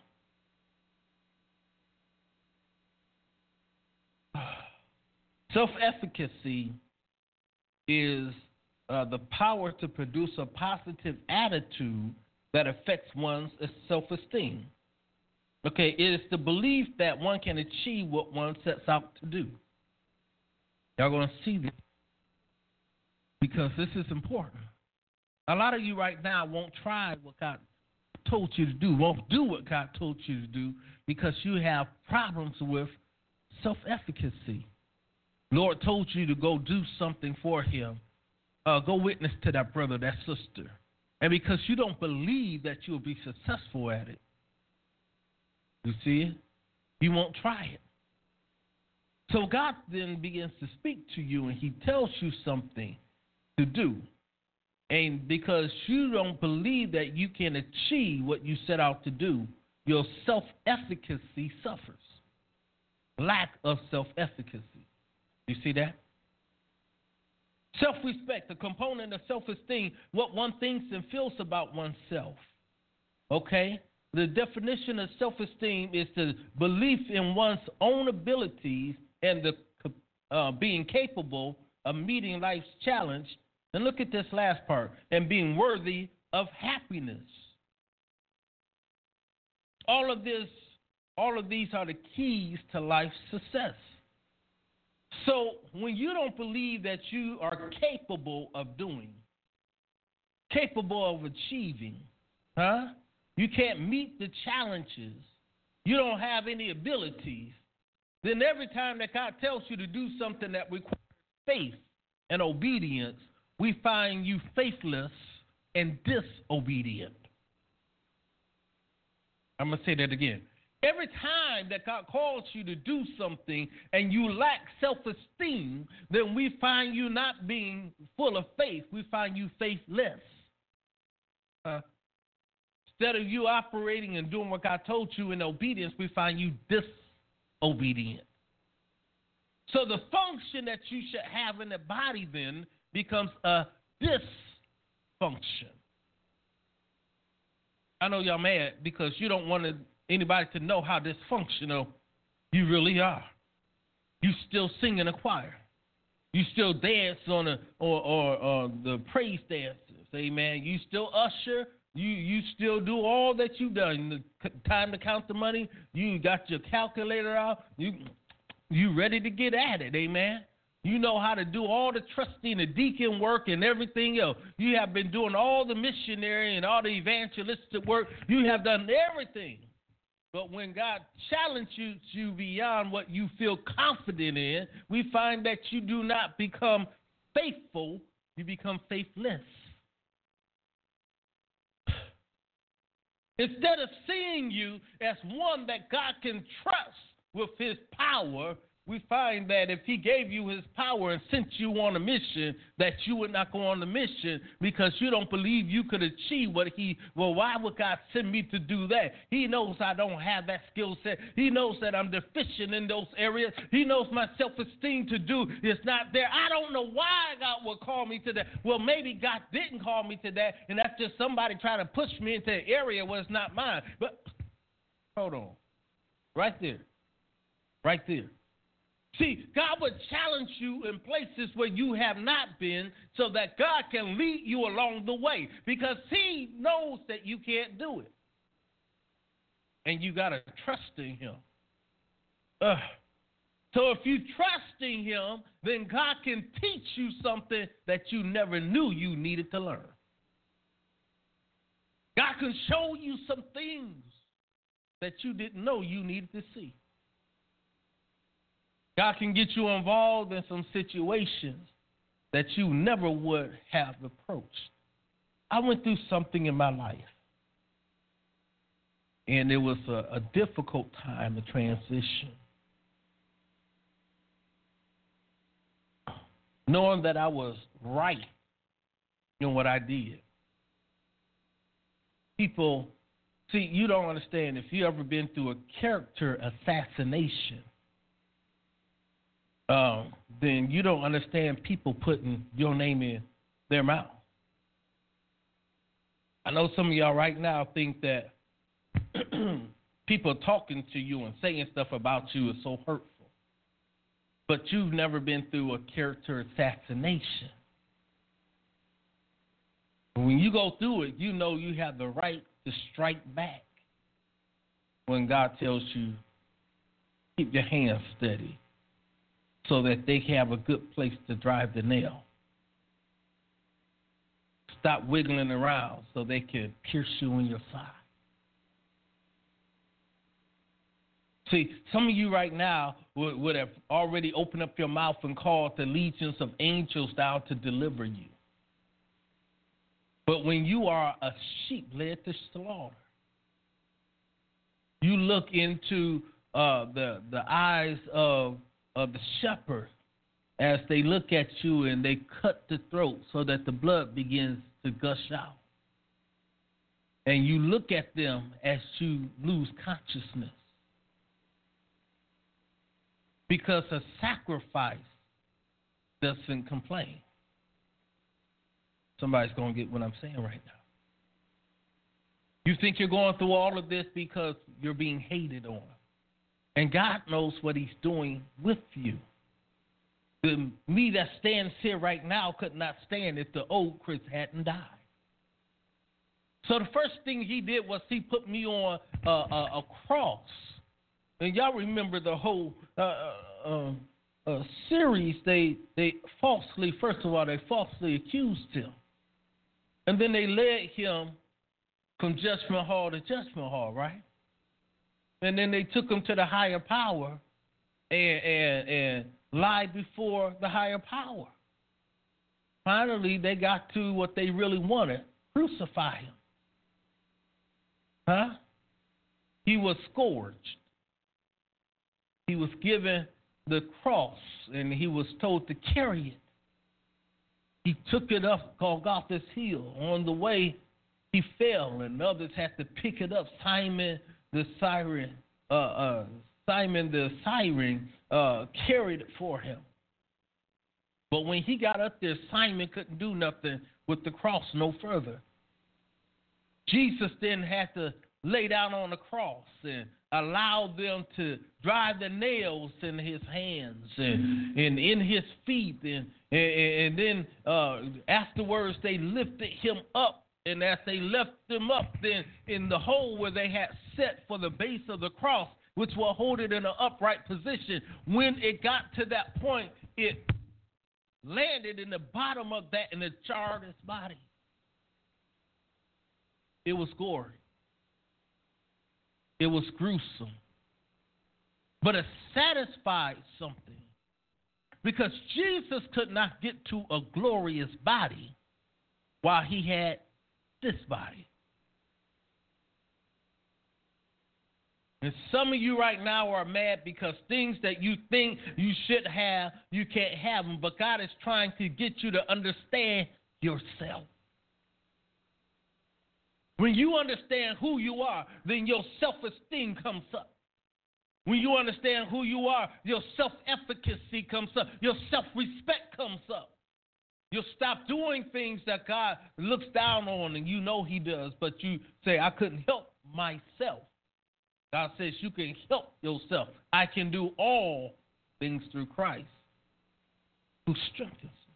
D: Self-efficacy is uh, the power to produce a positive attitude that affects one's self-esteem. Okay, it is the belief that one can achieve what one sets out to do. Y'all going to see this because this is important. A lot of you right now won't try what God told you to do, won't do what God told you to do because you have problems with self-efficacy. Lord told you to go do something for him. Uh, go witness to that brother, that sister. And because you don't believe that you'll be successful at it, you see it? You won't try it. So God then begins to speak to you and he tells you something to do. And because you don't believe that you can achieve what you set out to do, your self-efficacy suffers. Lack of self-efficacy. You see that? Self-respect, a component of self-esteem, what one thinks and feels about oneself. Okay? The definition of self-esteem is the belief in one's own abilities and the uh, being capable of meeting life's challenge. And look at this last part, and being worthy of happiness. All of this, all of these are the keys to life's success. So when you don't believe that you are capable of doing, capable of achieving, huh? You can't meet the challenges, you don't have any abilities, then every time that God tells you to do something that requires faith and obedience, we find you faithless and disobedient. I'm going to say that again. Every time that God calls you to do something and you lack self-esteem, then we find you not being full of faith. We find you faithless. Uh, instead of you operating and doing what God told you in obedience, we find you disobedient. So the function that you should have in the body then becomes a dysfunction. I know y'all mad because you don't want anybody to know how dysfunctional you really are. You still sing in a choir. You still dance on a or or, or the praise dances. Amen. You still usher. You you still do all that you've done. The time to count the money. You got your calculator out. You you ready to get at it. Amen. You know how to do all the trustee and the deacon work and everything else. You have been doing all the missionary and all the evangelistic work. You have done everything. But when God challenges you beyond what you feel confident in, we find that you do not become faithful. You become faithless. Instead of seeing you as one that God can trust with his power, we find that if he gave you his power and sent you on a mission, that you would not go on the mission because you don't believe you could achieve what he, well, why would God send me to do that? He knows I don't have that skill set. He knows that I'm deficient in those areas. He knows my self-esteem to do is not there. I don't know why God would call me to that. Well, maybe God didn't call me to that, and that's just somebody trying to push me into an area where it's not mine. But hold on. Right there. Right there. See, God would challenge you in places where you have not been so that God can lead you along the way because he knows that you can't do it. And you got to trust in him. Uh, so if you trust in him, then God can teach you something that you never knew you needed to learn. God can show you some things that you didn't know you needed to see. God can get you involved in some situations that you never would have approached. I went through something in my life, and it was a, a difficult time of transition. Knowing that I was right in what I did. People, see, you don't understand if you ever been through a character assassination. Um, then you don't understand people putting your name in their mouth. I know some of y'all right now think that people talking to you and saying stuff about you is so hurtful. But you've never been through a character assassination. When you go through it, you know you have the right to strike back when God tells you, keep your hands steady, so that they have a good place to drive the nail. Stop wiggling around so they can pierce you in your side. See, some of you right now would, would have already opened up your mouth and called the legions of angels down to deliver you. But when you are a sheep led to slaughter, you look into uh, the the eyes of of the shepherd as they look at you and they cut the throat so that the blood begins to gush out. And you look at them as you lose consciousness. Because a sacrifice doesn't complain. Somebody's going to get what I'm saying right now. You think you're going through all of this because you're being hated on. And God knows what he's doing with you. The me that stands here right now could not stand if the old Chris hadn't died. So the first thing he did was he put me on a, a, a cross. And y'all remember the whole uh, uh, uh, series, they, they falsely, first of all, they falsely accused him. And then they led him from judgment hall to judgment hall, right? And then they took him to the higher power and, and, and lied before the higher power. Finally, they got to what they really wanted, crucify him. Huh? He was scourged. He was given the cross, and he was told to carry it. He took it up Golgotha's hill. On the way, he fell, and others had to pick it up. Simon the Syrian, uh, uh, Simon the Syrian uh, carried it for him. But when he got up there, Simon couldn't do nothing with the cross no further. Jesus then had to lay down on the cross and allow them to drive the nails in his hands and, and in his feet. And, and, and then uh, afterwards, they lifted him up. And as they left him up, then in the hole where they had set for the base of the cross, which will hold it in an upright position, when it got to that point, it landed in the bottom of that and it jarred his body. It was gory. It was gruesome. But it satisfied something, because Jesus could not get to a glorious body while he had this body. And some of you right now are mad because things that you think you should have, you can't have them. But God is trying to get you to understand yourself. When you understand who you are, then your self-esteem comes up. When you understand who you are, your self-efficacy comes up. Your self-respect comes up. You'll stop doing things that God looks down on, and you know he does, but you say, I couldn't help myself. God says you can help yourself. I can do all things through Christ who strengthens me.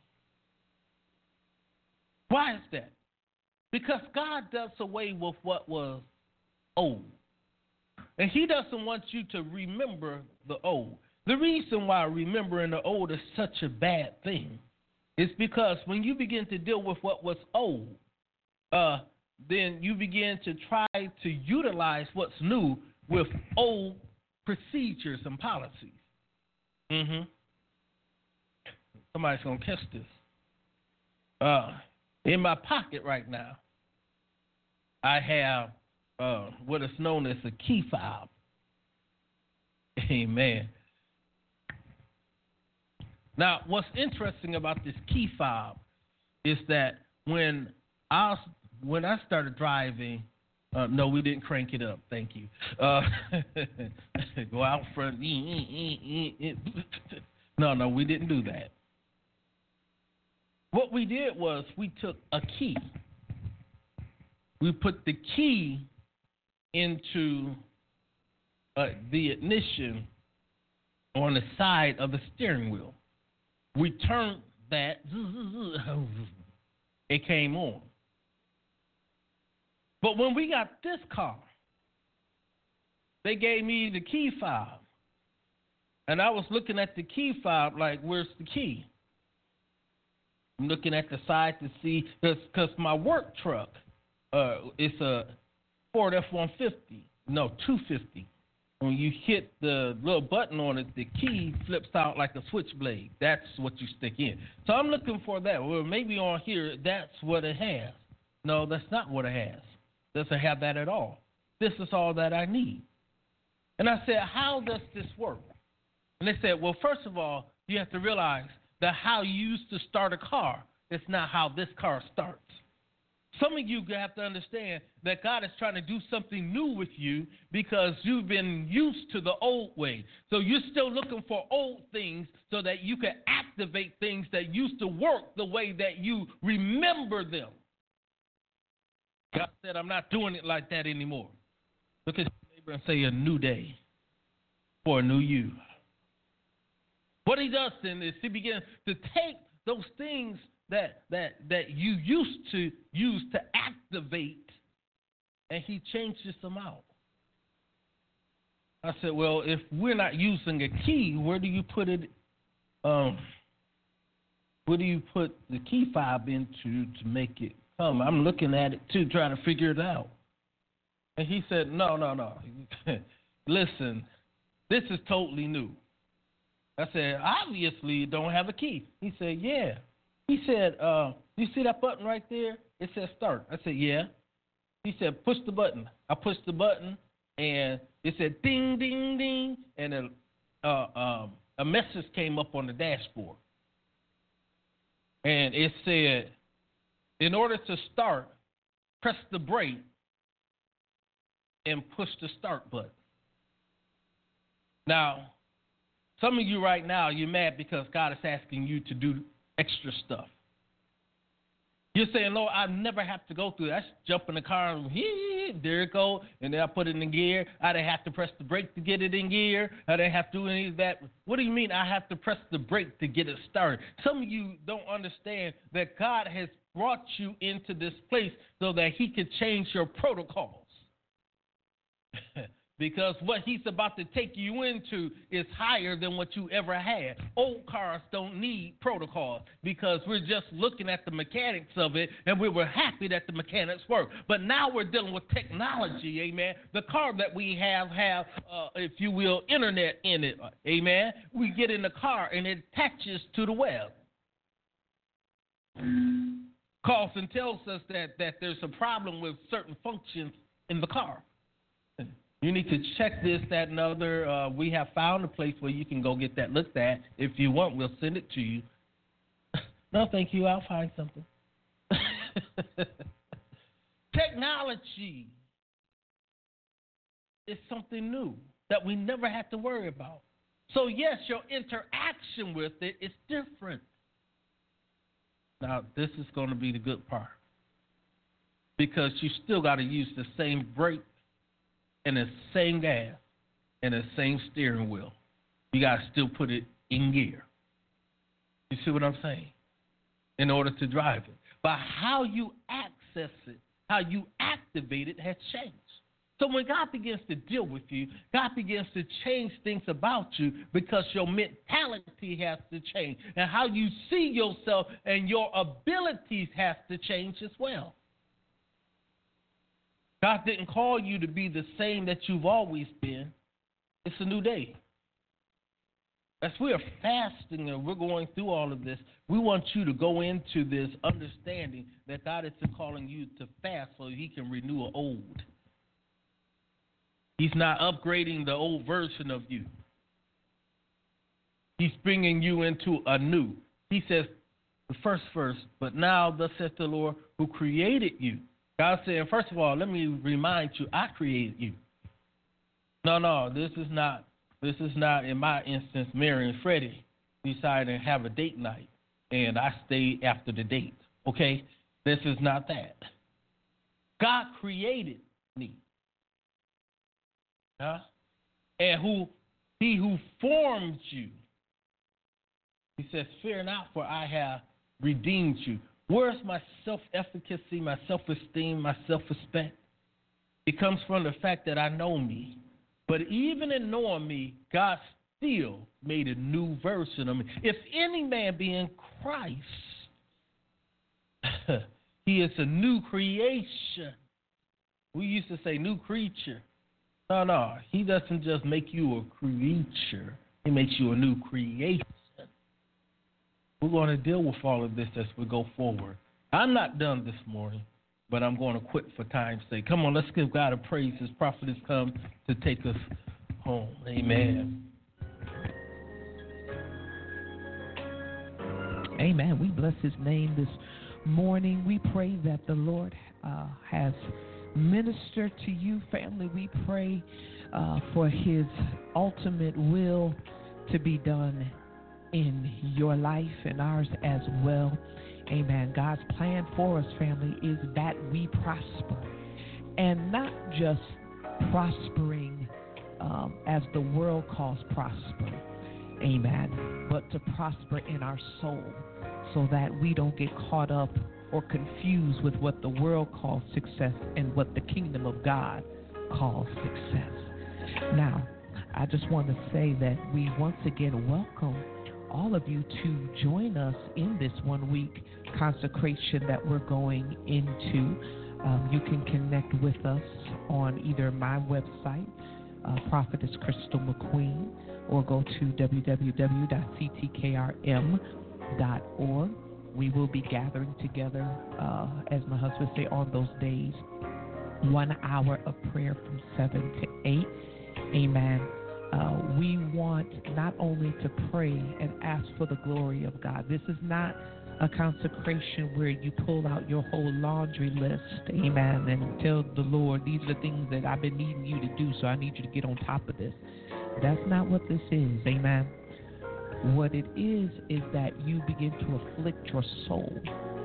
D: Why is that? Because God does away with what was old. And he doesn't want you to remember the old. The reason why remembering the old is such a bad thing is because when you begin to deal with what was old, uh, then you begin to try to utilize what's new with old procedures and policies. Mm-hmm. Somebody's going to catch this. Uh, in my pocket right now, I have uh, what is known as a key fob. Amen. Now, what's interesting about this key fob is that when I when I started driving, uh, no, we didn't crank it up. Thank you. Uh, go out front. No, no, we didn't do that. What we did was we took a key. We put the key into uh, the ignition on the side of the steering wheel. We turned that, it came on. But when we got this car, they gave me the key fob. And I was looking at the key fob like, where's the key? I'm looking at the side to see, because my work truck, uh, it's a Ford F one fifty, no, two fifty. When you hit the little button on it, the key flips out like a switchblade. That's what you stick in. So I'm looking for that. Well, maybe on here, that's what it has. No, that's not what it has. It doesn't have that at all. This is all that I need. And I said, how does this work? And they said, well, first of all, you have to realize that how you used to start a car is not how this car starts. Some of you have to understand that God is trying to do something new with you because you've been used to the old way. So you're still looking for old things so that you can activate things that used to work the way that you remember them. God said, I'm not doing it like that anymore. Look at your neighbor and say, a new day for a new you. What he does then is he begins to take those things that that that you used to use to activate, and he changes them out. I said, well, if we're not using a key, where do you put it? Um, where do you put the key fob into to make it come? I'm looking at it too, trying to figure it out. And he said, no, no, no. Listen, this is totally new. I said, obviously you don't have a key. He said, yeah. He said, uh, you see that button right there? It says start. I said, yeah. He said, push the button. I pushed the button, and it said ding, ding, ding, and a, uh, um, a message came up on the dashboard. And it said, in order to start, press the brake and push the start button. Now, some of you right now, you're mad because God is asking you to do extra stuff. You're saying, Lord, I never have to go through that. I just jump in the car and hee, there it go, and then I put it in gear. I didn't have to press the brake to get it in gear. I didn't have to do any of that. What do you mean I have to press the brake to get it started? Some of you don't understand that God has brought you into this place so that he could change your protocols. Because what he's about to take you into is higher than what you ever had. Old cars don't need protocols because we're just looking at the mechanics of it, and we were happy that the mechanics work. But now we're dealing with technology, amen. The car that we have have, uh, if you will, internet in it, amen. We get in the car, and it attaches to the web. Calls and tells us that, that there's a problem with certain functions in the car. You need to check this, that, and other. Uh, we have found a place where you can go get that looked at. If you want, we'll send it to you. No, thank you. I'll find something. Technology is something new that we never had to worry about. So, yes, your interaction with it is different. Now, this is going to be the good part because you still got to use the same brake and the same gas and the same steering wheel. You got to still put it in gear. You see what I'm saying? In order to drive it. But how you access it, how you activate it has changed. So when God begins to deal with you, God begins to change things about you because your mentality has to change. And how you see yourself and your abilities has to change as well. God didn't call you to be the same that you've always been. It's a new day. As we are fasting and we're going through all of this, we want you to go into this understanding that God is calling you to fast so he can renew an old. He's not upgrading the old version of you. He's bringing you into a new. He says, the first verse, but now thus saith the Lord who created you. God said, first of all, let me remind you, I created you. No, no, this is not, this is not, in my instance, Mary and Freddie decided to have a date night, and I stayed after the date, okay? This is not that. God created me. Huh? And who he who formed you. He says, fear not, for I have redeemed you. Where's my self-efficacy, my self-esteem, my self-respect? It comes from the fact that I know me. But even in knowing me, God still made a new version of me. If any man be in Christ, he is a new creation. We used to say new creature. No, no, he doesn't just make you a creature. He makes you a new creation. We're going to deal with all of this as we go forward. I'm not done this morning, but I'm going to quit for time's sake. Come on, let's give God a praise. His prophet has come to take us home. Amen.
C: Amen. We bless his name this morning. We pray that the Lord uh, has ministered to you, family. We pray uh, for his ultimate will to be done in your life and ours as well. Amen. God's plan for us, family, is that we prosper. And not just prospering um, as the world calls prosper. Amen. But to prosper in our soul so that we don't get caught up or confused with what the world calls success and what the kingdom of God calls success. Now, I just want to say that we once again welcome all of you to join us in this one-week consecration that we're going into. Um, you can connect with us on either my website, uh, Prophetess Crystal McQueen, or go to w w w dot c t k r m dot org. We will be gathering together, uh, as my husband say, on those days one hour of prayer from seven to eight. Amen. Uh, we want not only to pray and ask for the glory of God. This is not a consecration where you pull out your whole laundry list, amen, and tell the Lord, these are the things that I've been needing you to do, so I need you to get on top of this. That's not what this is, amen. What it is is that you begin to afflict your soul.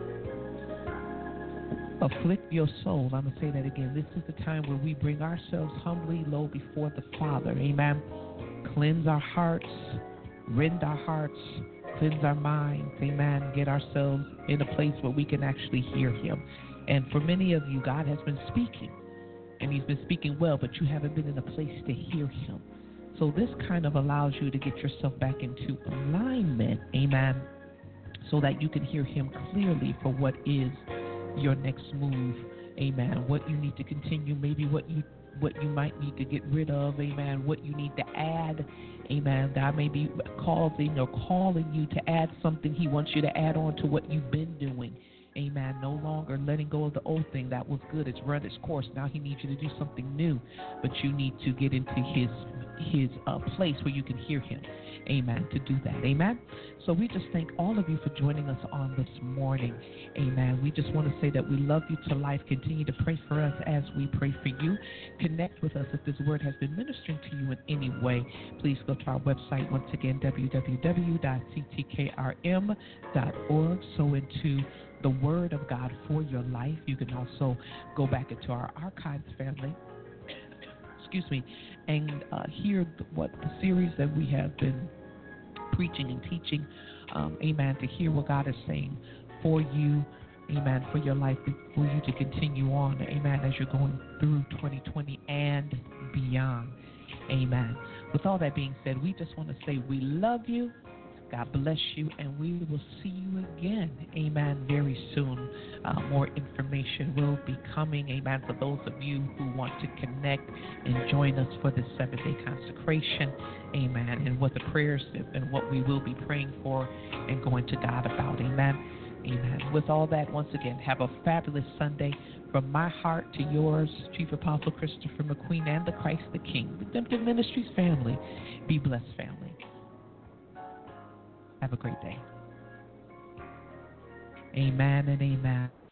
C: Afflict your soul. I'm going to say that again. This is the time where we bring ourselves humbly low before the Father, amen. Cleanse our hearts, rend our hearts, cleanse our minds, amen. Get ourselves in a place where we can actually hear Him. And for many of you, God has been speaking, and He's been speaking well, but you haven't been in a place to hear Him. So this kind of allows you to get yourself back into alignment, amen, so that you can hear Him clearly for what is your next move, amen, what you need to continue, maybe what you what you might need to get rid of, amen, what you need to add, amen. God may be causing or calling you to add something He wants you to add on to what you've been doing, amen. No longer letting go of the old thing that was good. It's run its course. Now He needs you to do something new, but you need to get into His His uh, place where you can hear Him, amen, to do that, amen. So we just thank all of you for joining us on this morning, amen. We just want to say that we love you to life. Continue to pray for us as we pray for you. Connect with us if this word has been ministering to you in any way. Please go to our website, once again, w w w dot c t k r m dot org. So into the Word of God for your life. You can also go back into our archives, family, excuse me, and uh, hear what the series that we have been preaching and teaching, um, amen, to hear what God is saying for you, amen, for your life, for you to continue on, amen, as you're going through twenty twenty and beyond, amen. With all that being said, we just want to say we love you. God bless you, and we will see you again, amen, very soon. Uh, more information will be coming, amen, for those of you who want to connect and join us for this seven-day consecration, amen, and what the prayers and what we will be praying for and going to God about, amen, amen. With all that, once again, have a fabulous Sunday. From my heart to yours, Chief Apostle Christopher McQueen and the Christ the King, Redemptive Ministries family. Be blessed, family. Have a great day. Amen and amen.